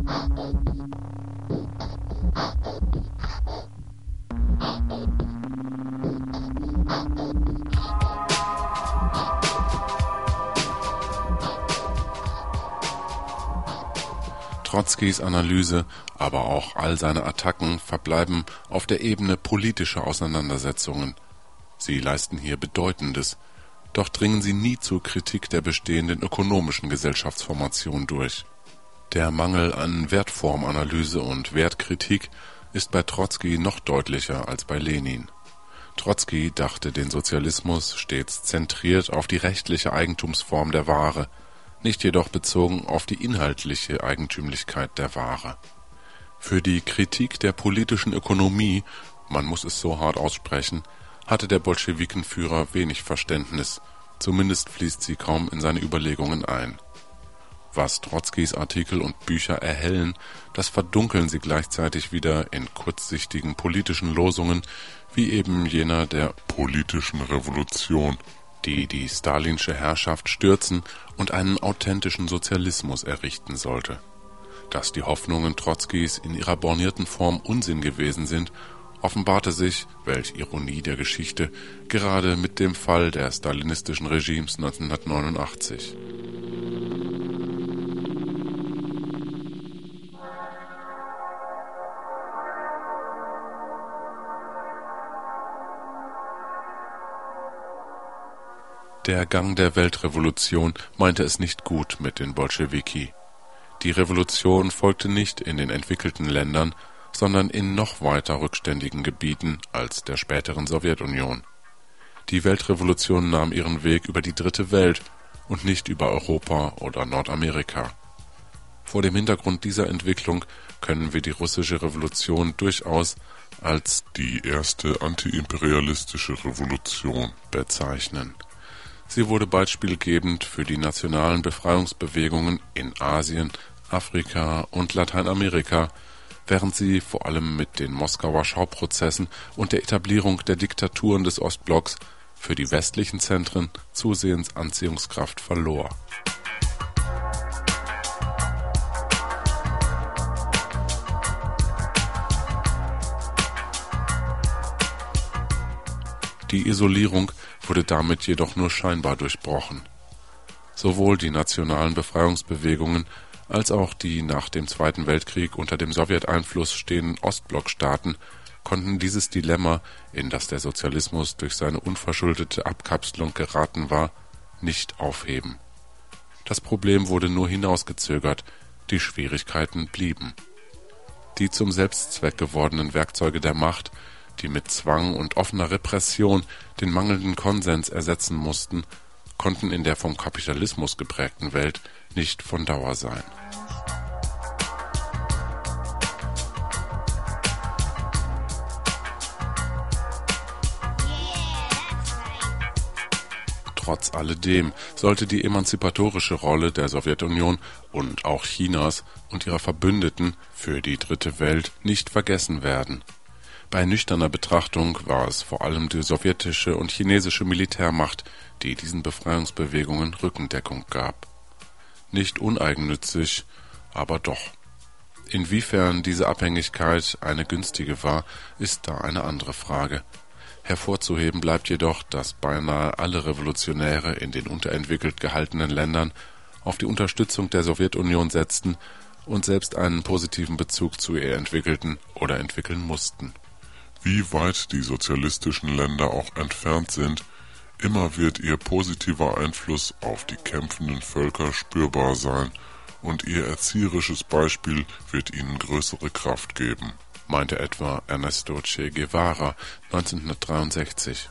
Trotzkis Analyse, aber auch all seine Attacken verbleiben auf der Ebene politischer Auseinandersetzungen. Sie leisten hier Bedeutendes, doch dringen sie nie zur Kritik der bestehenden ökonomischen Gesellschaftsformation durch. Der Mangel an Wertformanalyse und Wertkritik ist bei Trotzki noch deutlicher als bei Lenin. Trotzki dachte den Sozialismus stets zentriert auf die rechtliche Eigentumsform der Ware, nicht jedoch bezogen auf die inhaltliche Eigentümlichkeit der Ware. Für die Kritik der politischen Ökonomie, man muss es so hart aussprechen, hatte der Bolschewikenführer wenig Verständnis, zumindest fließt sie kaum in seine Überlegungen ein. Was Trotzkis Artikel und Bücher erhellen, das verdunkeln sie gleichzeitig wieder in kurzsichtigen politischen Losungen, wie eben jener der politischen Revolution, die die stalinsche Herrschaft stürzen und einen authentischen Sozialismus errichten sollte. Dass die Hoffnungen Trotzkis in ihrer bornierten Form Unsinn gewesen sind offenbarte sich, welch Ironie der Geschichte, gerade mit dem Fall der stalinistischen Regimes 1989. Der Gang der Weltrevolution meinte es nicht gut mit den Bolschewiki. Die Revolution folgte nicht in den entwickelten Ländern, sondern in noch weiter rückständigen Gebieten als der späteren Sowjetunion. Die Weltrevolution nahm ihren Weg über die Dritte Welt und nicht über Europa oder Nordamerika. Vor dem Hintergrund dieser Entwicklung können wir die russische Revolution durchaus als die erste antiimperialistische Revolution bezeichnen. Sie wurde beispielgebend für die nationalen Befreiungsbewegungen in Asien, Afrika und Lateinamerika, während sie vor allem mit den Moskauer Schauprozessen und der Etablierung der Diktaturen des Ostblocks für die westlichen Zentren zusehends Anziehungskraft verlor. Die Isolierung wurde damit jedoch nur scheinbar durchbrochen. Sowohl die nationalen Befreiungsbewegungen als auch die nach dem Zweiten Weltkrieg unter dem Sowjeteinfluss stehenden Ostblockstaaten konnten dieses Dilemma, in das der Sozialismus durch seine unverschuldete Abkapselung geraten war, nicht aufheben. Das Problem wurde nur hinausgezögert, die Schwierigkeiten blieben. Die zum Selbstzweck gewordenen Werkzeuge der Macht, die mit Zwang und offener Repression den mangelnden Konsens ersetzen mussten, konnten in der vom Kapitalismus geprägten Welt nicht von Dauer sein. Trotz alledem sollte die emanzipatorische Rolle der Sowjetunion und auch Chinas und ihrer Verbündeten für die Dritte Welt nicht vergessen werden. Bei nüchterner Betrachtung war es vor allem die sowjetische und chinesische Militärmacht, die diesen Befreiungsbewegungen Rückendeckung gab. Nicht uneigennützig, aber doch. Inwiefern diese Abhängigkeit eine günstige war, ist da eine andere Frage. Hervorzuheben bleibt jedoch, dass beinahe alle Revolutionäre in den unterentwickelt gehaltenen Ländern auf die Unterstützung der Sowjetunion setzten und selbst einen positiven Bezug zu ihr entwickelten oder entwickeln mussten. Wie weit die sozialistischen Länder auch entfernt sind, immer wird ihr positiver Einfluss auf die kämpfenden Völker spürbar sein und ihr erzieherisches Beispiel wird ihnen größere Kraft geben, meinte etwa Ernesto Che Guevara 1963.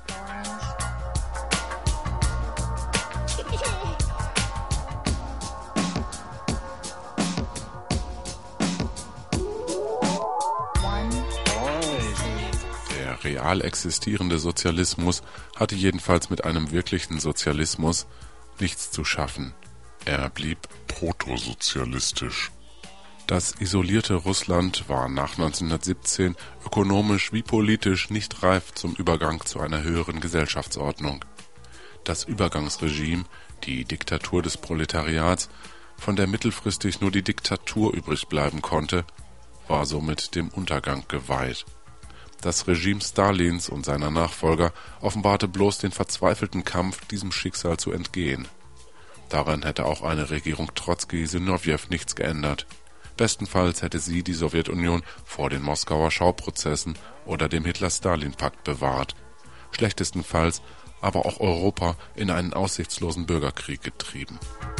Der real existierende Sozialismus hatte jedenfalls mit einem wirklichen Sozialismus nichts zu schaffen. Er blieb protosozialistisch. Das isolierte Russland war nach 1917 ökonomisch wie politisch nicht reif zum Übergang zu einer höheren Gesellschaftsordnung. Das Übergangsregime, die Diktatur des Proletariats, von der mittelfristig nur die Diktatur übrig bleiben konnte, war somit dem Untergang geweiht. Das Regime Stalins und seiner Nachfolger offenbarte bloß den verzweifelten Kampf, diesem Schicksal zu entgehen. Daran hätte auch eine Regierung Trotzki-Sinowjew nichts geändert. Bestenfalls hätte sie die Sowjetunion vor den Moskauer Schauprozessen oder dem Hitler-Stalin-Pakt bewahrt. Schlechtestenfalls aber auch Europa in einen aussichtslosen Bürgerkrieg getrieben.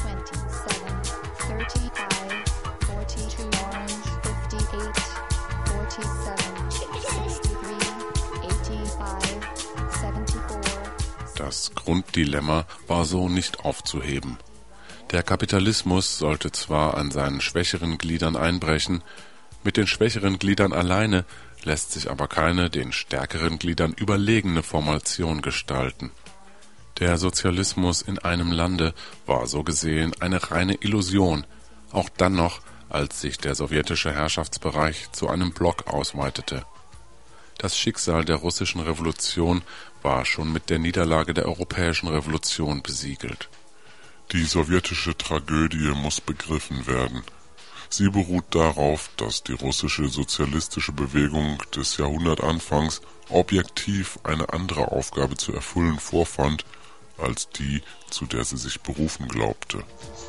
27, 35, 42, Orange, 58, 47, 63, 85, 74. Das Grunddilemma war so nicht aufzuheben. Der Kapitalismus sollte zwar an seinen schwächeren Gliedern einbrechen, mit den schwächeren Gliedern alleine lässt sich aber keine den stärkeren Gliedern überlegene Formation gestalten. Der Sozialismus in einem Lande war so gesehen eine reine Illusion, auch dann noch, als sich der sowjetische Herrschaftsbereich zu einem Block ausweitete. Das Schicksal der russischen Revolution war schon mit der Niederlage der europäischen Revolution besiegelt. Die sowjetische Tragödie muss begriffen werden. Sie beruht darauf, dass die russische sozialistische Bewegung des Jahrhundertanfangs objektiv eine andere Aufgabe zu erfüllen vorfand, als die, zu der sie sich berufen glaubte.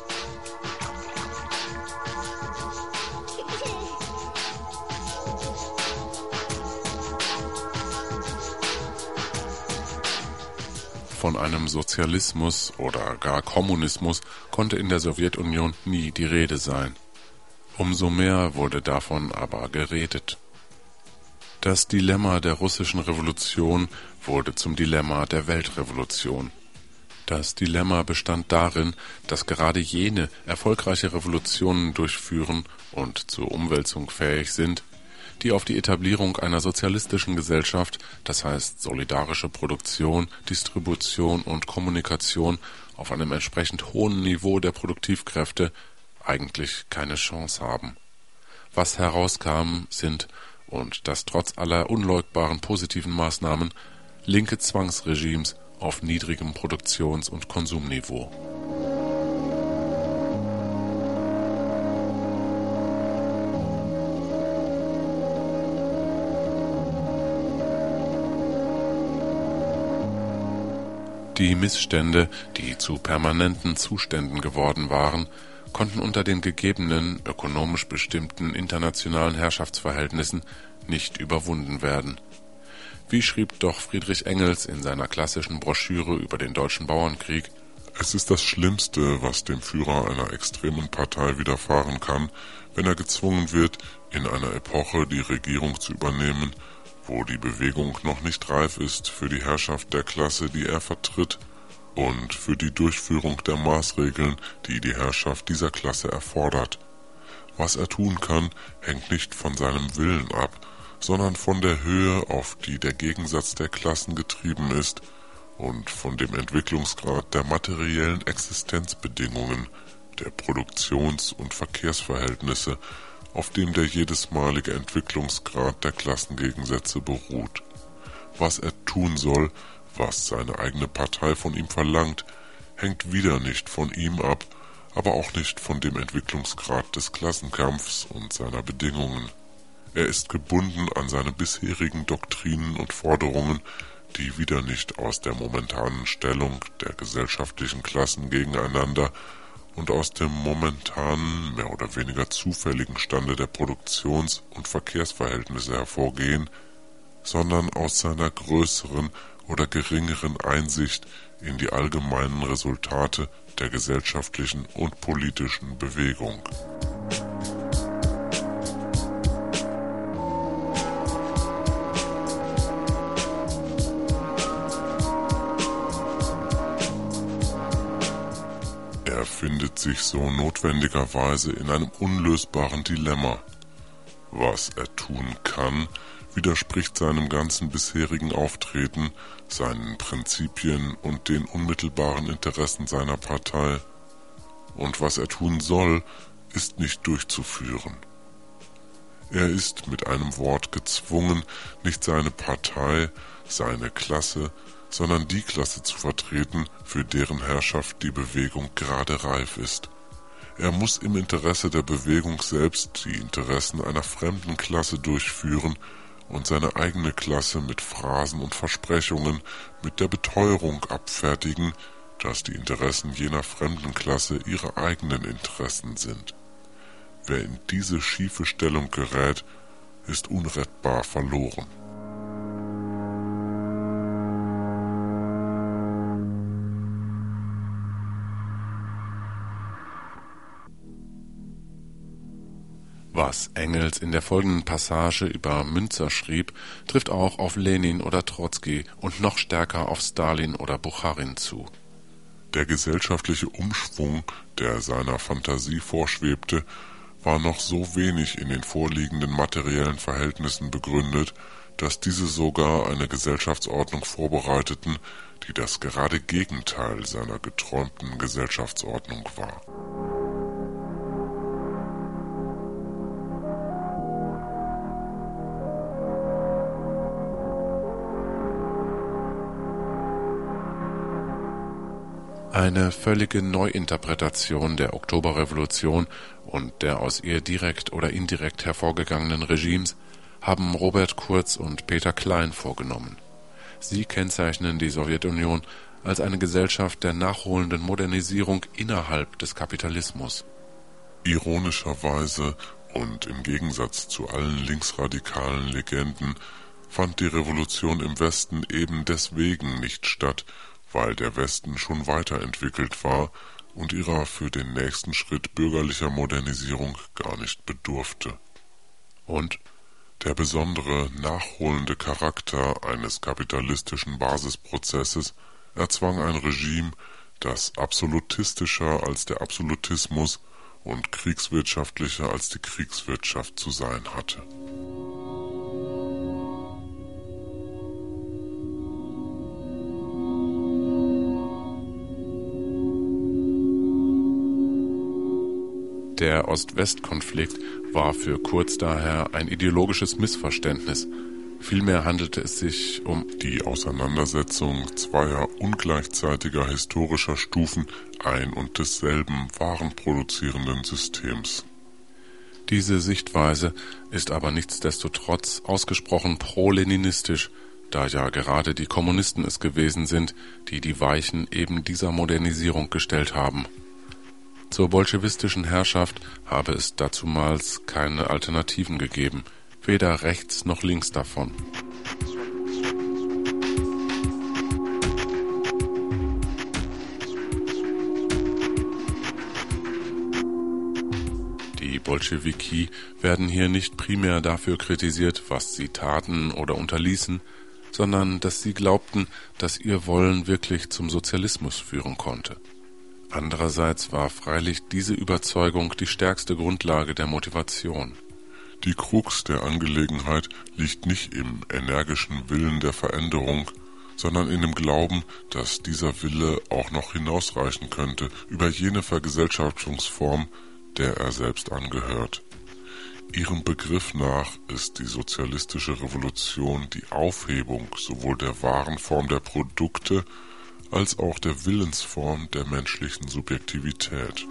Von einem Sozialismus oder gar Kommunismus konnte in der Sowjetunion nie die Rede sein. Umso mehr wurde davon aber geredet. Das Dilemma der russischen Revolution wurde zum Dilemma der Weltrevolution. Das Dilemma bestand darin, dass gerade jene erfolgreiche Revolutionen durchführen und zur Umwälzung fähig sind, die auf die Etablierung einer sozialistischen Gesellschaft, das heißt solidarische Produktion, Distribution und Kommunikation auf einem entsprechend hohen Niveau der Produktivkräfte, eigentlich keine Chance haben. Was herauskam, sind, und das trotz aller unleugbaren positiven Maßnahmen, linke Zwangsregimes auf niedrigem Produktions- und Konsumniveau. Die Missstände, die zu permanenten Zuständen geworden waren, konnten unter den gegebenen, ökonomisch bestimmten internationalen Herrschaftsverhältnissen nicht überwunden werden. Wie schrieb doch Friedrich Engels in seiner klassischen Broschüre über den Deutschen Bauernkrieg: Es ist das Schlimmste, was dem Führer einer extremen Partei widerfahren kann, wenn er gezwungen wird, in einer Epoche die Regierung zu übernehmen, wo die Bewegung noch nicht reif ist für die Herrschaft der Klasse, die er vertritt, und für die Durchführung der Maßregeln, die die Herrschaft dieser Klasse erfordert. Was er tun kann, hängt nicht von seinem Willen ab, sondern von der Höhe, auf die der Gegensatz der Klassen getrieben ist, und von dem Entwicklungsgrad der materiellen Existenzbedingungen, der Produktions- und Verkehrsverhältnisse, auf dem der jedesmalige Entwicklungsgrad der Klassengegensätze beruht. Was er tun soll, was seine eigene Partei von ihm verlangt, hängt wieder nicht von ihm ab, aber auch nicht von dem Entwicklungsgrad des Klassenkampfs und seiner Bedingungen. Er ist gebunden an seine bisherigen Doktrinen und Forderungen, die wieder nicht aus der momentanen Stellung der gesellschaftlichen Klassen gegeneinander und aus dem momentanen, mehr oder weniger zufälligen Stande der Produktions- und Verkehrsverhältnisse hervorgehen, sondern aus seiner größeren oder geringeren Einsicht in die allgemeinen Resultate der gesellschaftlichen und politischen Bewegung. Er findet sich so notwendigerweise in einem unlösbaren Dilemma. Was er tun kann, widerspricht seinem ganzen bisherigen Auftreten, seinen Prinzipien und den unmittelbaren Interessen seiner Partei. Und was er tun soll, ist nicht durchzuführen. Er ist mit einem Wort gezwungen, nicht seine Partei, seine Klasse, sondern die Klasse zu vertreten, für deren Herrschaft die Bewegung gerade reif ist. Er muss im Interesse der Bewegung selbst die Interessen einer fremden Klasse durchführen und seine eigene Klasse mit Phrasen und Versprechungen, mit der Beteuerung abfertigen, dass die Interessen jener fremden Klasse ihre eigenen Interessen sind. Wer in diese schiefe Stellung gerät, ist unrettbar verloren. Was Engels in der folgenden Passage über Münzer schrieb, trifft auch auf Lenin oder Trotzki und noch stärker auf Stalin oder Bucharin zu. Der gesellschaftliche Umschwung, der seiner Fantasie vorschwebte, war noch so wenig in den vorliegenden materiellen Verhältnissen begründet, dass diese sogar eine Gesellschaftsordnung vorbereiteten, die das gerade Gegenteil seiner geträumten Gesellschaftsordnung war. Eine völlige Neuinterpretation der Oktoberrevolution und der aus ihr direkt oder indirekt hervorgegangenen Regimes haben Robert Kurz und Peter Klein vorgenommen. Sie kennzeichnen die Sowjetunion als eine Gesellschaft der nachholenden Modernisierung innerhalb des Kapitalismus. Ironischerweise und im Gegensatz zu allen linksradikalen Legenden fand die Revolution im Westen eben deswegen nicht statt, weil der Westen schon weiterentwickelt war und ihrer für den nächsten Schritt bürgerlicher Modernisierung gar nicht bedurfte. Und der besondere, nachholende Charakter eines kapitalistischen Basisprozesses erzwang ein Regime, das absolutistischer als der Absolutismus und kriegswirtschaftlicher als die Kriegswirtschaft zu sein hatte. Der Ost-West-Konflikt war für Kurz daher ein ideologisches Missverständnis. Vielmehr handelte es sich um die Auseinandersetzung zweier ungleichzeitiger historischer Stufen ein und desselben warenproduzierenden Systems. Diese Sichtweise ist aber nichtsdestotrotz ausgesprochen pro-leninistisch, da ja gerade die Kommunisten es gewesen sind, die die Weichen eben dieser Modernisierung gestellt haben. Zur bolschewistischen Herrschaft habe es dazumals keine Alternativen gegeben, weder rechts noch links davon. Die Bolschewiki werden hier nicht primär dafür kritisiert, was sie taten oder unterließen, sondern dass sie glaubten, dass ihr Wollen wirklich zum Sozialismus führen konnte. Andererseits war freilich diese Überzeugung die stärkste Grundlage der Motivation. Die Krux der Angelegenheit liegt nicht im energischen Willen der Veränderung, sondern in dem Glauben, dass dieser Wille auch noch hinausreichen könnte über jene Vergesellschaftungsform, der er selbst angehört. Ihrem Begriff nach ist die sozialistische Revolution die Aufhebung sowohl der wahren Form der Produkte als auch der Willensform der menschlichen Subjektivität.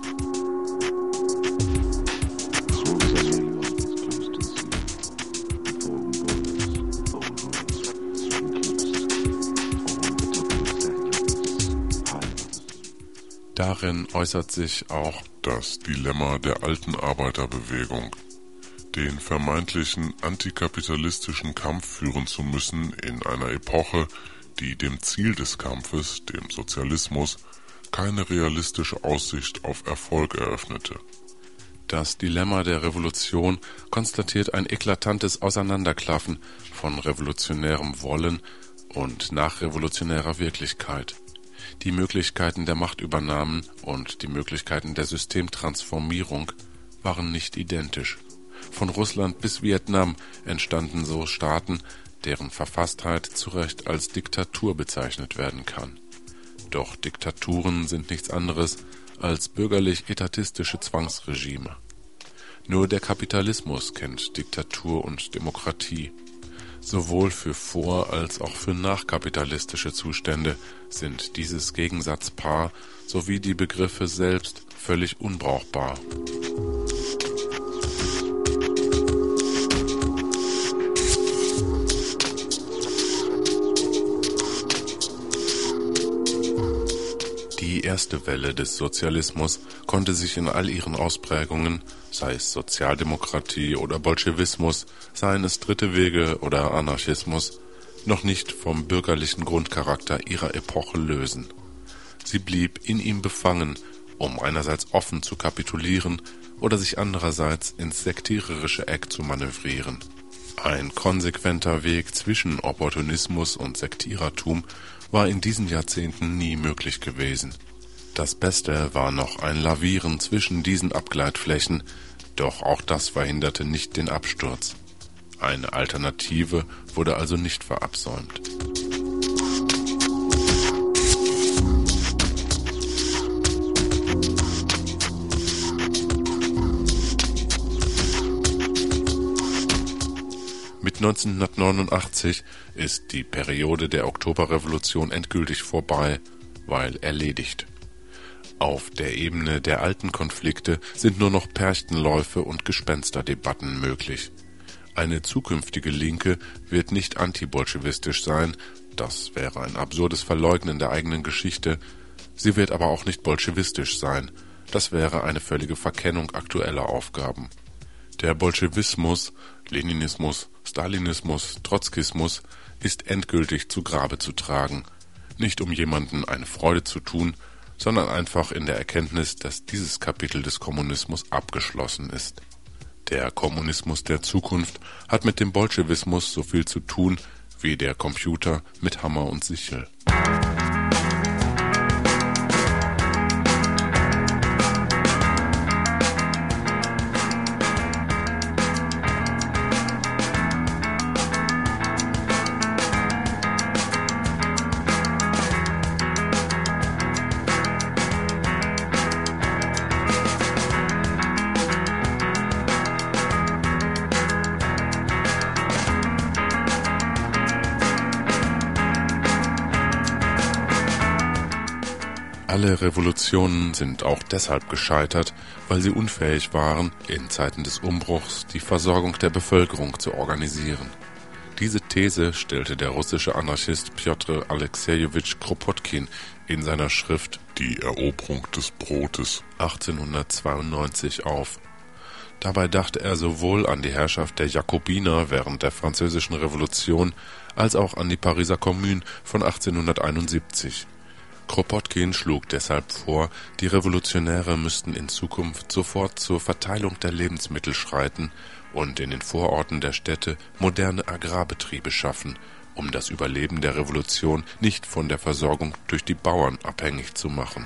Darin äußert sich auch das Dilemma der alten Arbeiterbewegung, den vermeintlichen antikapitalistischen Kampf führen zu müssen in einer Epoche, die dem Ziel des Kampfes, dem Sozialismus, keine realistische Aussicht auf Erfolg eröffnete. Das Dilemma der Revolution konstatiert ein eklatantes Auseinanderklaffen von revolutionärem Wollen und nachrevolutionärer Wirklichkeit. Die Möglichkeiten der Machtübernahmen und die Möglichkeiten der Systemtransformierung waren nicht identisch. Von Russland bis Vietnam entstanden so Staaten, deren Verfasstheit zu Recht als Diktatur bezeichnet werden kann. Doch Diktaturen sind nichts anderes als bürgerlich-etatistische Zwangsregime. Nur der Kapitalismus kennt Diktatur und Demokratie. Sowohl für vor- als auch für nachkapitalistische Zustände sind dieses Gegensatzpaar sowie die Begriffe selbst völlig unbrauchbar. Die erste Welle des Sozialismus konnte sich in all ihren Ausprägungen, sei es Sozialdemokratie oder Bolschewismus, seien es Dritte Wege oder Anarchismus, noch nicht vom bürgerlichen Grundcharakter ihrer Epoche lösen. Sie blieb in ihm befangen, um einerseits offen zu kapitulieren oder sich andererseits ins sektiererische Eck zu manövrieren. Ein konsequenter Weg zwischen Opportunismus und Sektierertum war in diesen Jahrzehnten nie möglich gewesen. Das Beste war noch ein Lavieren zwischen diesen Abgleitflächen, doch auch das verhinderte nicht den Absturz. Eine Alternative wurde also nicht verabsäumt. Mit 1989 ist die Periode der Oktoberrevolution endgültig vorbei, weil erledigt. Auf der Ebene der alten Konflikte sind nur noch Perchtenläufe und Gespensterdebatten möglich. Eine zukünftige Linke wird nicht antibolschewistisch sein, das wäre ein absurdes Verleugnen der eigenen Geschichte. Sie wird aber auch nicht bolschewistisch sein, das wäre eine völlige Verkennung aktueller Aufgaben. Der Bolschewismus, Leninismus, Stalinismus, Trotzkismus ist endgültig zu Grabe zu tragen. Nicht um jemanden eine Freude zu tun, sondern einfach in der Erkenntnis, dass dieses Kapitel des Kommunismus abgeschlossen ist. Der Kommunismus der Zukunft hat mit dem Bolschewismus so viel zu tun wie der Computer mit Hammer und Sichel. Alle Revolutionen sind auch deshalb gescheitert, weil sie unfähig waren, in Zeiten des Umbruchs die Versorgung der Bevölkerung zu organisieren. Diese These stellte der russische Anarchist Pjotr Alexejewitsch Kropotkin in seiner Schrift Die Eroberung des Brotes 1892 auf. Dabei dachte er sowohl an die Herrschaft der Jakobiner während der Französischen Revolution als auch an die Pariser Kommune von 1871. Kropotkin schlug deshalb vor, die Revolutionäre müssten in Zukunft sofort zur Verteilung der Lebensmittel schreiten und in den Vororten der Städte moderne Agrarbetriebe schaffen, um das Überleben der Revolution nicht von der Versorgung durch die Bauern abhängig zu machen.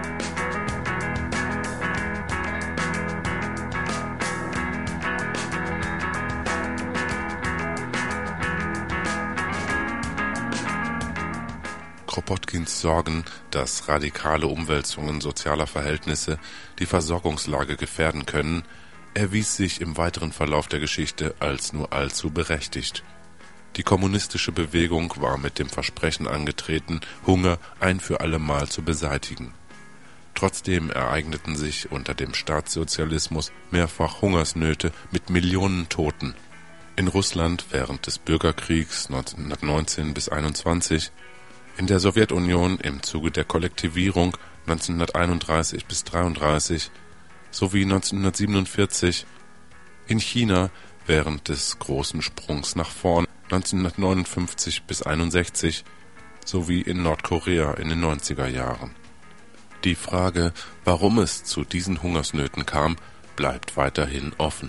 Kropotkins Sorgen, dass radikale Umwälzungen sozialer Verhältnisse die Versorgungslage gefährden können, erwies sich im weiteren Verlauf der Geschichte als nur allzu berechtigt. Die kommunistische Bewegung war mit dem Versprechen angetreten, Hunger ein für alle Mal zu beseitigen. Trotzdem ereigneten sich unter dem Staatssozialismus mehrfach Hungersnöte mit Millionen Toten. In Russland während des Bürgerkriegs 1919 bis 1921, in der Sowjetunion im Zuge der Kollektivierung 1931 bis 1933 sowie 1947, in China während des großen Sprungs nach vorn 1959 bis 1961 sowie in Nordkorea in den 90er Jahren. Die Frage, warum es zu diesen Hungersnöten kam, bleibt weiterhin offen.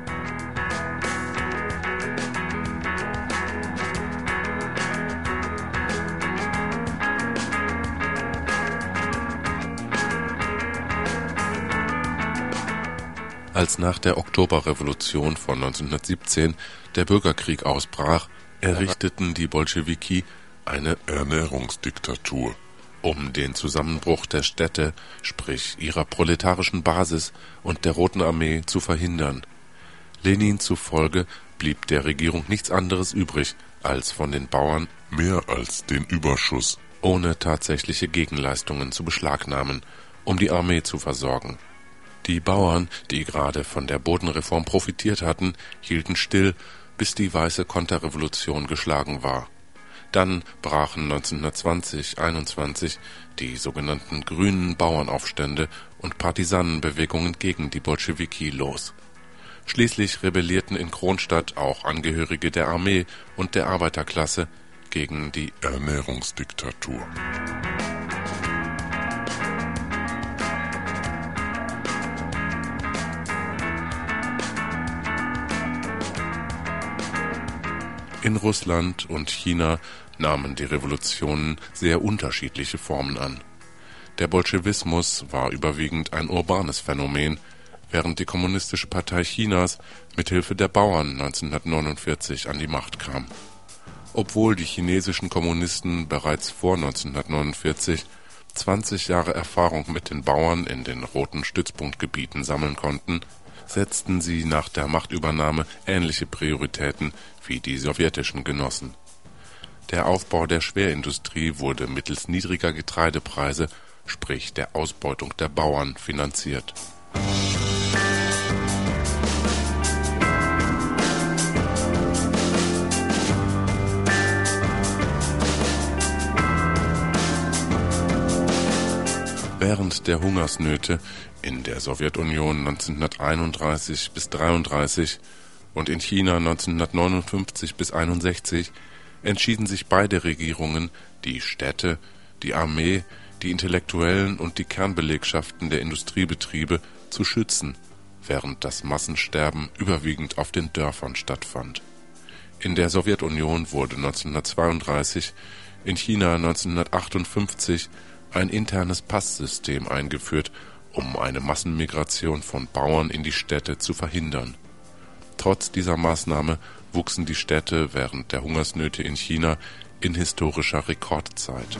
Als nach der Oktoberrevolution von 1917 der Bürgerkrieg ausbrach, errichteten die Bolschewiki eine Ernährungsdiktatur, um den Zusammenbruch der Städte, sprich ihrer proletarischen Basis und der Roten Armee zu verhindern. Lenin zufolge blieb der Regierung nichts anderes übrig, als von den Bauern mehr als den Überschuss ohne tatsächliche Gegenleistungen zu beschlagnahmen, um die Armee zu versorgen. Die Bauern, die gerade von der Bodenreform profitiert hatten, hielten still, bis die weiße Konterrevolution geschlagen war. Dann brachen 1920/21 die sogenannten grünen Bauernaufstände und Partisanenbewegungen gegen die Bolschewiki los. Schließlich rebellierten in Kronstadt auch Angehörige der Armee und der Arbeiterklasse gegen die Ernährungsdiktatur. In Russland und China nahmen die Revolutionen sehr unterschiedliche Formen an. Der Bolschewismus war überwiegend ein urbanes Phänomen, während die Kommunistische Partei Chinas mithilfe der Bauern 1949 an die Macht kam. Obwohl die chinesischen Kommunisten bereits vor 1949 20 Jahre Erfahrung mit den Bauern in den roten Stützpunktgebieten sammeln konnten, setzten sie nach der Machtübernahme ähnliche Prioritäten wie die sowjetischen Genossen. Der Aufbau der Schwerindustrie wurde mittels niedriger Getreidepreise sprich der Ausbeutung der Bauern, finanziert. Während der Hungersnöte in der Sowjetunion 1931 bis 1933 und in China 1959 bis 1961 entschieden sich beide Regierungen, die Städte, die Armee, die Intellektuellen und die Kernbelegschaften der Industriebetriebe zu schützen, während das Massensterben überwiegend auf den Dörfern stattfand. In der Sowjetunion wurde 1932, in China 1958 ein internes Passsystem eingeführt, um eine Massenmigration von Bauern in die Städte zu verhindern. Trotz dieser Maßnahme wuchsen die Städte während der Hungersnöte in China in historischer Rekordzeit.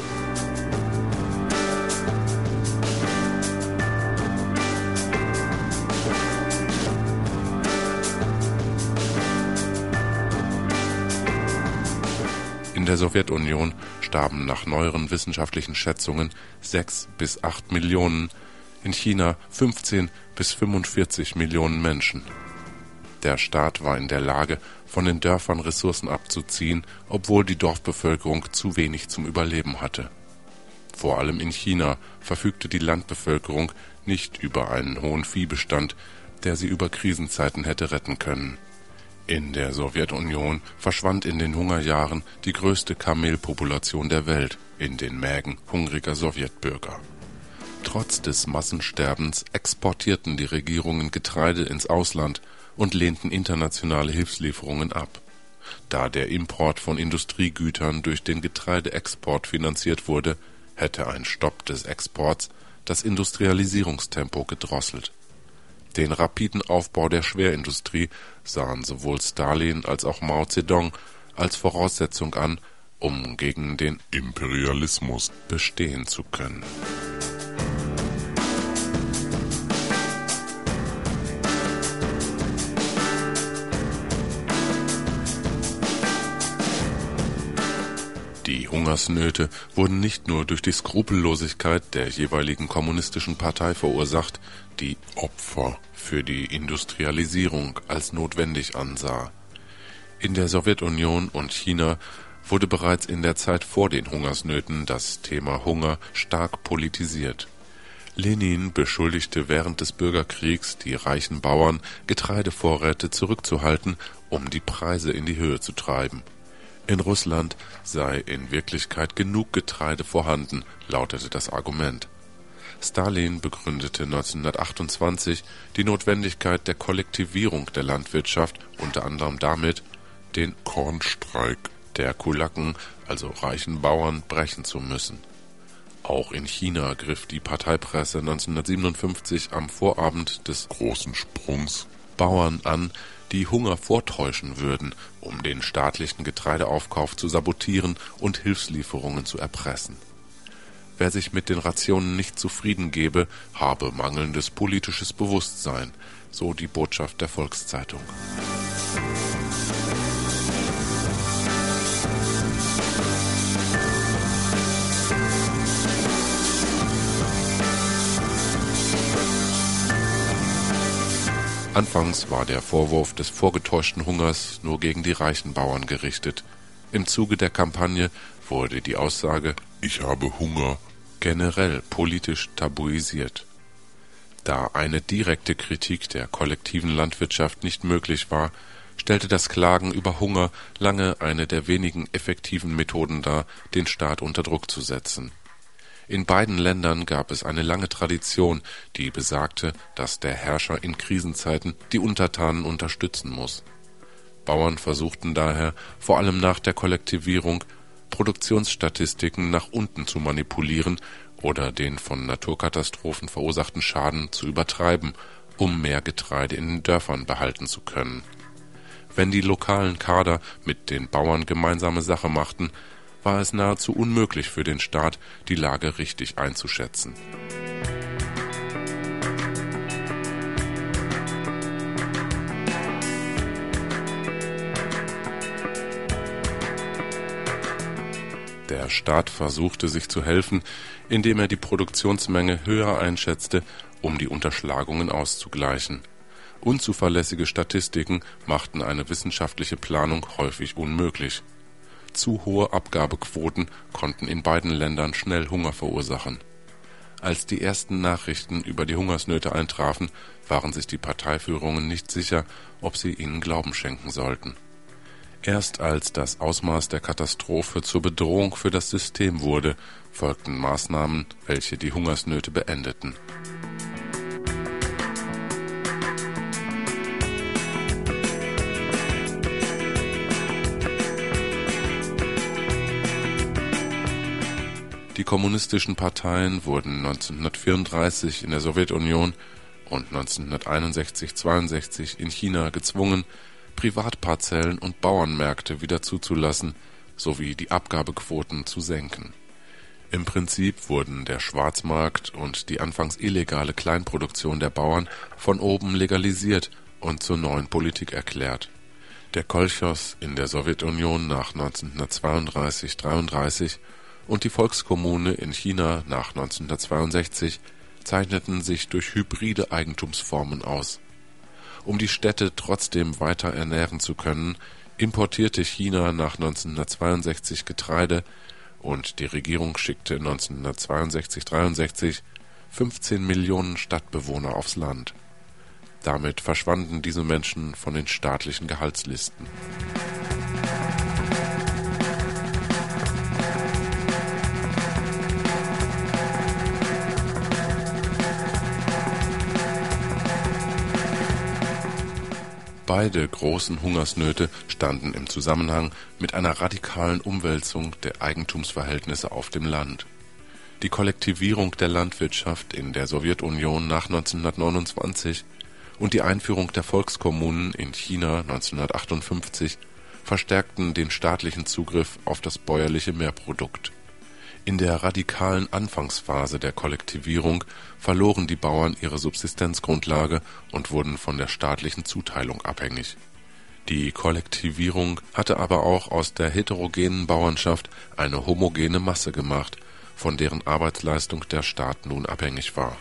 In der Sowjetunion starben nach neueren wissenschaftlichen Schätzungen 6 bis 8 Millionen, in China 15 bis 45 Millionen Menschen. Der Staat war in der Lage, von den Dörfern Ressourcen abzuziehen, obwohl die Dorfbevölkerung zu wenig zum Überleben hatte. Vor allem in China verfügte die Landbevölkerung nicht über einen hohen Viehbestand, der sie über Krisenzeiten hätte retten können. In der Sowjetunion verschwand in den Hungerjahren die größte Kamelpopulation der Welt in den Mägen hungriger Sowjetbürger. Trotz des Massensterbens exportierten die Regierungen Getreide ins Ausland und lehnten internationale Hilfslieferungen ab. Da der Import von Industriegütern durch den Getreideexport finanziert wurde, hätte ein Stopp des Exports das Industrialisierungstempo gedrosselt. Den rapiden Aufbau der Schwerindustrie sahen sowohl Stalin als auch Mao Zedong als Voraussetzung an, um gegen den Imperialismus bestehen zu können. Die Hungersnöte wurden nicht nur durch die Skrupellosigkeit der jeweiligen kommunistischen Partei verursacht, die Opfer für die Industrialisierung als notwendig ansah. In der Sowjetunion und China wurde bereits in der Zeit vor den Hungersnöten das Thema Hunger stark politisiert. Lenin beschuldigte während des Bürgerkriegs die reichen Bauern, Getreidevorräte zurückzuhalten, um die Preise in die Höhe zu treiben. In Russland sei in Wirklichkeit genug Getreide vorhanden, lautete das Argument. Stalin begründete 1928 die Notwendigkeit der Kollektivierung der Landwirtschaft unter anderem damit, den Kornstreik der Kulaken, also reichen Bauern, brechen zu müssen. Auch in China griff die Parteipresse 1957 am Vorabend des Großen Sprungs Bauern an, die Hunger vortäuschen würden, um den staatlichen Getreideaufkauf zu sabotieren und Hilfslieferungen zu erpressen. Wer sich mit den Rationen nicht zufrieden gebe, habe mangelndes politisches Bewusstsein, so die Botschaft der Volkszeitung. Anfangs war der Vorwurf des vorgetäuschten Hungers nur gegen die reichen Bauern gerichtet. Im Zuge der Kampagne wurde die Aussage »Ich habe Hunger« generell politisch tabuisiert. Da eine direkte Kritik der kollektiven Landwirtschaft nicht möglich war, stellte das Klagen über Hunger lange eine der wenigen effektiven Methoden dar, den Staat unter Druck zu setzen. In beiden Ländern gab es eine lange Tradition, die besagte, dass der Herrscher in Krisenzeiten die Untertanen unterstützen muss. Bauern versuchten daher, vor allem nach der Kollektivierung, Produktionsstatistiken nach unten zu manipulieren oder den von Naturkatastrophen verursachten Schaden zu übertreiben, um mehr Getreide in den Dörfern behalten zu können. Wenn die lokalen Kader mit den Bauern gemeinsame Sache machten, war es nahezu unmöglich für den Staat, die Lage richtig einzuschätzen. Der Staat versuchte sich zu helfen, indem er die Produktionsmenge höher einschätzte, um die Unterschlagungen auszugleichen. Unzuverlässige Statistiken machten eine wissenschaftliche Planung häufig unmöglich. Zu hohe Abgabequoten konnten in beiden Ländern schnell Hunger verursachen. Als die ersten Nachrichten über die Hungersnöte eintrafen, waren sich die Parteiführungen nicht sicher, ob sie ihnen Glauben schenken sollten. Erst als das Ausmaß der Katastrophe zur Bedrohung für das System wurde, folgten Maßnahmen, welche die Hungersnöte beendeten. Die kommunistischen Parteien wurden 1934 in der Sowjetunion und 1961/62 in China gezwungen, Privatparzellen und Bauernmärkte wieder zuzulassen, sowie die Abgabequoten zu senken. Im Prinzip wurden der Schwarzmarkt und die anfangs illegale Kleinproduktion der Bauern von oben legalisiert und zur neuen Politik erklärt. Der Kolchos in der Sowjetunion nach 1932/33 und die Volkskommune in China nach 1962 zeichneten sich durch hybride Eigentumsformen aus. Um die Städte trotzdem weiter ernähren zu können, importierte China nach 1962 Getreide und die Regierung schickte 1962/63 15 Millionen Stadtbewohner aufs Land. Damit verschwanden diese Menschen von den staatlichen Gehaltslisten. Beide großen Hungersnöte standen im Zusammenhang mit einer radikalen Umwälzung der Eigentumsverhältnisse auf dem Land. Die Kollektivierung der Landwirtschaft in der Sowjetunion nach 1929 und die Einführung der Volkskommunen in China 1958 verstärkten den staatlichen Zugriff auf das bäuerliche Mehrprodukt. In der radikalen Anfangsphase der Kollektivierung verloren die Bauern ihre Subsistenzgrundlage und wurden von der staatlichen Zuteilung abhängig. Die Kollektivierung hatte aber auch aus der heterogenen Bauernschaft eine homogene Masse gemacht, von deren Arbeitsleistung der Staat nun abhängig war.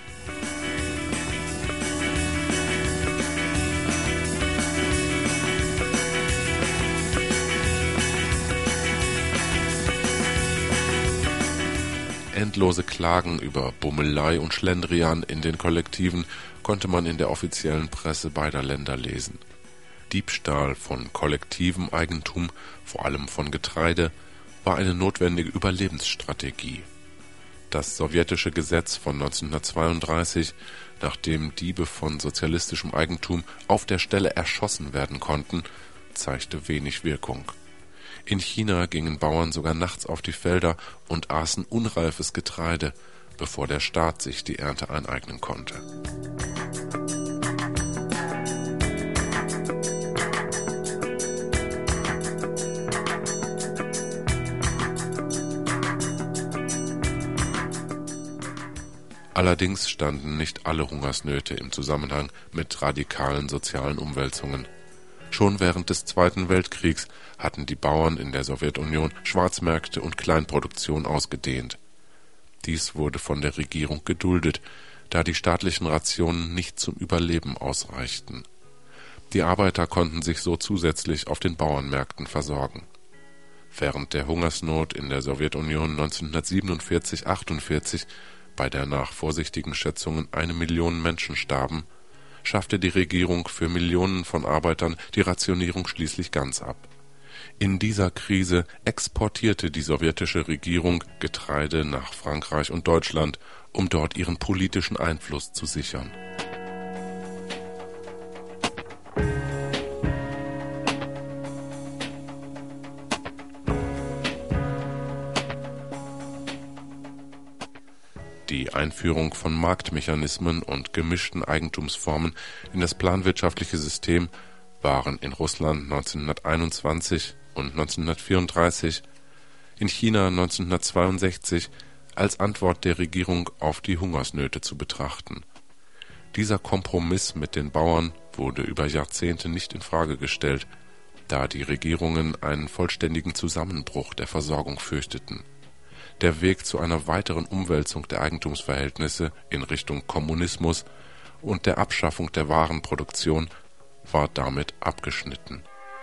Endlose Klagen über Bummelei und Schlendrian in den Kollektiven konnte man in der offiziellen Presse beider Länder lesen. Diebstahl von kollektivem Eigentum, vor allem von Getreide, war eine notwendige Überlebensstrategie. Das sowjetische Gesetz von 1932, nach dem Diebe von sozialistischem Eigentum auf der Stelle erschossen werden konnten, zeigte wenig Wirkung. In China gingen Bauern sogar nachts auf die Felder und aßen unreifes Getreide, bevor der Staat sich die Ernte aneignen konnte. Allerdings standen nicht alle Hungersnöte im Zusammenhang mit radikalen sozialen Umwälzungen. Schon während des Zweiten Weltkriegs hatten die Bauern in der Sowjetunion Schwarzmärkte und Kleinproduktion ausgedehnt. Dies wurde von der Regierung geduldet, da die staatlichen Rationen nicht zum Überleben ausreichten. Die Arbeiter konnten sich so zusätzlich auf den Bauernmärkten versorgen. Während der Hungersnot in der Sowjetunion 1947/48, bei der nach vorsichtigen Schätzungen 1 Million Menschen starben, schaffte die Regierung für Millionen von Arbeitern die Rationierung schließlich ganz ab. In dieser Krise exportierte die sowjetische Regierung Getreide nach Frankreich und Deutschland, um dort ihren politischen Einfluss zu sichern. Die Einführung von Marktmechanismen und gemischten Eigentumsformen in das planwirtschaftliche System waren in Russland 1921 und 1934, in China 1962 als Antwort der Regierung auf die Hungersnöte zu betrachten. Dieser Kompromiss mit den Bauern wurde über Jahrzehnte nicht in Frage gestellt, da die Regierungen einen vollständigen Zusammenbruch der Versorgung fürchteten. der Weg zu einer weiteren Umwälzung der Eigentumsverhältnisse in Richtung Kommunismus und der Abschaffung der Warenproduktion war damit abgeschnitten.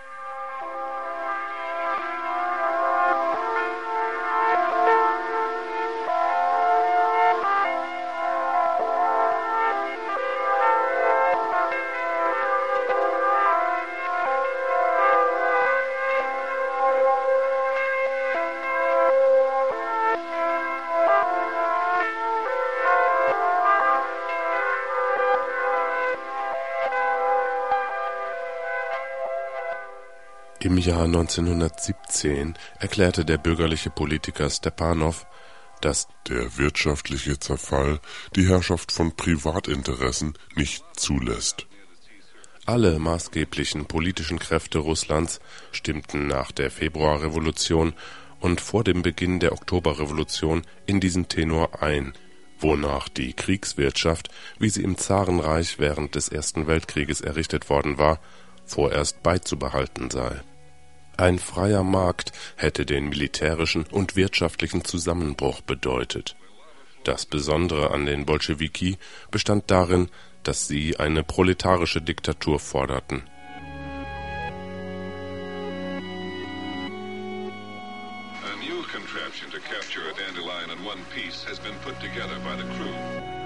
Im Jahr 1917 erklärte der bürgerliche Politiker Stepanow, dass der wirtschaftliche Zerfall die Herrschaft von Privatinteressen nicht zulässt. alle maßgeblichen politischen Kräfte Russlands stimmten nach der Februarrevolution und vor dem Beginn der Oktoberrevolution in diesen Tenor ein, wonach die Kriegswirtschaft, wie sie im Zarenreich während des Ersten Weltkrieges errichtet worden war, vorerst beizubehalten sei. Ein freier Markt hätte den militärischen und wirtschaftlichen Zusammenbruch bedeutet. Das Besondere an den Bolschewiki bestand darin, dass sie eine proletarische Diktatur forderten. A new contraption to capture a dandelion in one piece has been put together by the crew.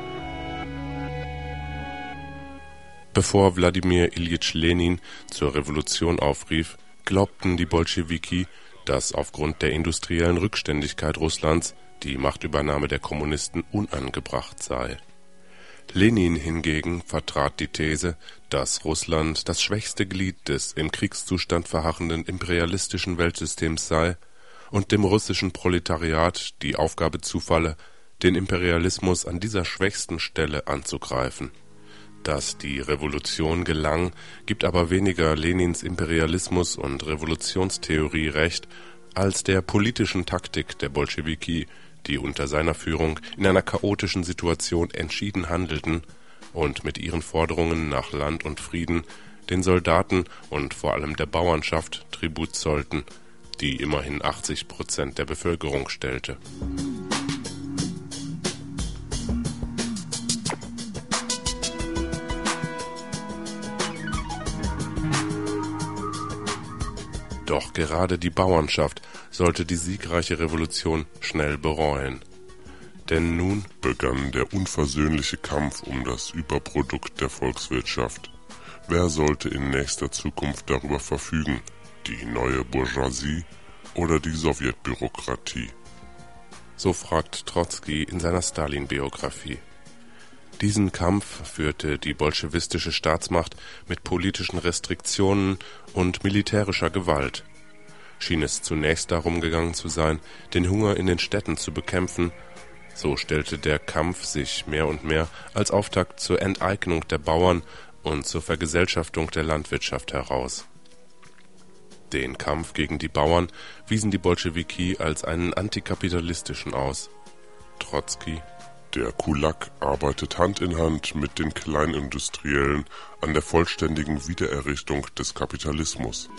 Bevor Wladimir Iljitsch Lenin zur Revolution aufrief, glaubten die Bolschewiki, dass aufgrund der industriellen Rückständigkeit Russlands die Machtübernahme der Kommunisten unangebracht sei. Lenin hingegen vertrat die These, dass Russland das schwächste Glied des im Kriegszustand verharrenden imperialistischen Weltsystems sei und dem russischen Proletariat die Aufgabe zufalle, den Imperialismus an dieser schwächsten Stelle anzugreifen. Dass die Revolution gelang, gibt aber weniger Lenins Imperialismus und Revolutionstheorie recht, als der politischen Taktik der Bolschewiki, die unter seiner Führung in einer chaotischen Situation entschieden handelten und mit ihren Forderungen nach Land und Frieden den Soldaten und vor allem der Bauernschaft Tribut zollten, die immerhin 80% der Bevölkerung stellte. Doch gerade die Bauernschaft sollte die siegreiche Revolution schnell bereuen. Denn nun begann der unversöhnliche Kampf um das Überprodukt der Volkswirtschaft. Wer sollte in nächster Zukunft darüber verfügen? Die neue Bourgeoisie oder die Sowjetbürokratie? So fragt Trotzki in seiner Stalin-Biografie. Diesen Kampf führte die bolschewistische Staatsmacht mit politischen Restriktionen und militärischer Gewalt. Schien es zunächst darum gegangen zu sein, den Hunger in den Städten zu bekämpfen, so stellte der Kampf sich mehr und mehr als Auftakt zur Enteignung der Bauern und zur Vergesellschaftung der Landwirtschaft heraus. Den Kampf gegen die Bauern wiesen die Bolschewiki als einen antikapitalistischen aus. Trotzki: Der Kulak arbeitet Hand in Hand mit den Kleinindustriellen an der vollständigen Wiedererrichtung des Kapitalismus.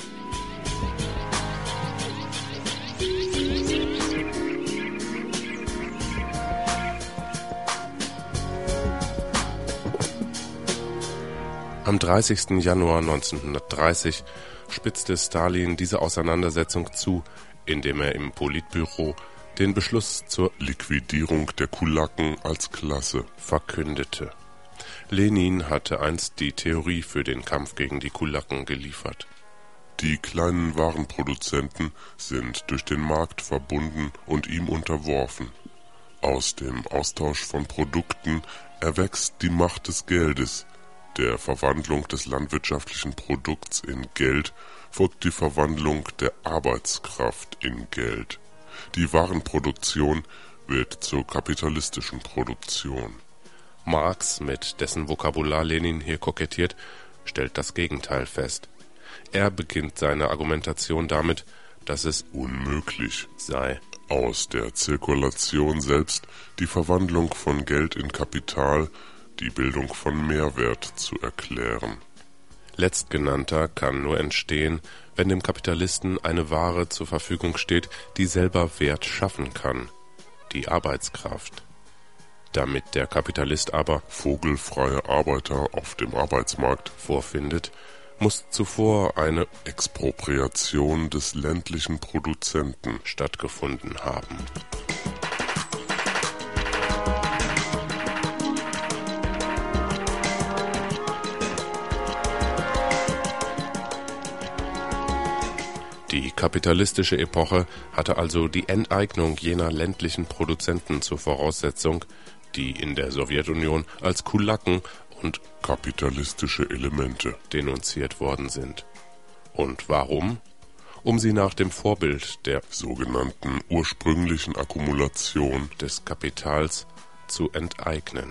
Am 30. Januar 1930 spitzte Stalin diese Auseinandersetzung zu, indem er im Politbüro den Beschluss zur Liquidierung der Kulaken als Klasse verkündete. Lenin hatte einst die Theorie für den Kampf gegen die Kulaken geliefert. Die kleinen Warenproduzenten sind durch den Markt verbunden und ihm unterworfen. Aus dem Austausch von Produkten erwächst die Macht des Geldes. Der Verwandlung des landwirtschaftlichen Produkts in Geld folgt die Verwandlung der Arbeitskraft in Geld. Die Warenproduktion wird zur kapitalistischen Produktion. Marx, mit dessen Vokabular Lenin hier kokettiert, stellt das Gegenteil fest. Er beginnt seine Argumentation damit, dass es unmöglich sei, aus der Zirkulation selbst die Verwandlung von Geld in Kapital, die Bildung von Mehrwert zu erklären. Letztgenannter kann nur entstehen, wenn dem Kapitalisten eine Ware zur Verfügung steht, die selber Wert schaffen kann. die Arbeitskraft. Damit der Kapitalist aber vogelfreie Arbeiter auf dem Arbeitsmarkt vorfindet, muss zuvor eine Expropriation des ländlichen Produzenten stattgefunden haben. Die kapitalistische Epoche hatte also die Enteignung jener ländlichen Produzenten zur Voraussetzung, die in der Sowjetunion als Kulaken und kapitalistische Elemente denunziert worden sind. Und warum? Um sie nach dem Vorbild der sogenannten ursprünglichen Akkumulation des Kapitals zu enteignen.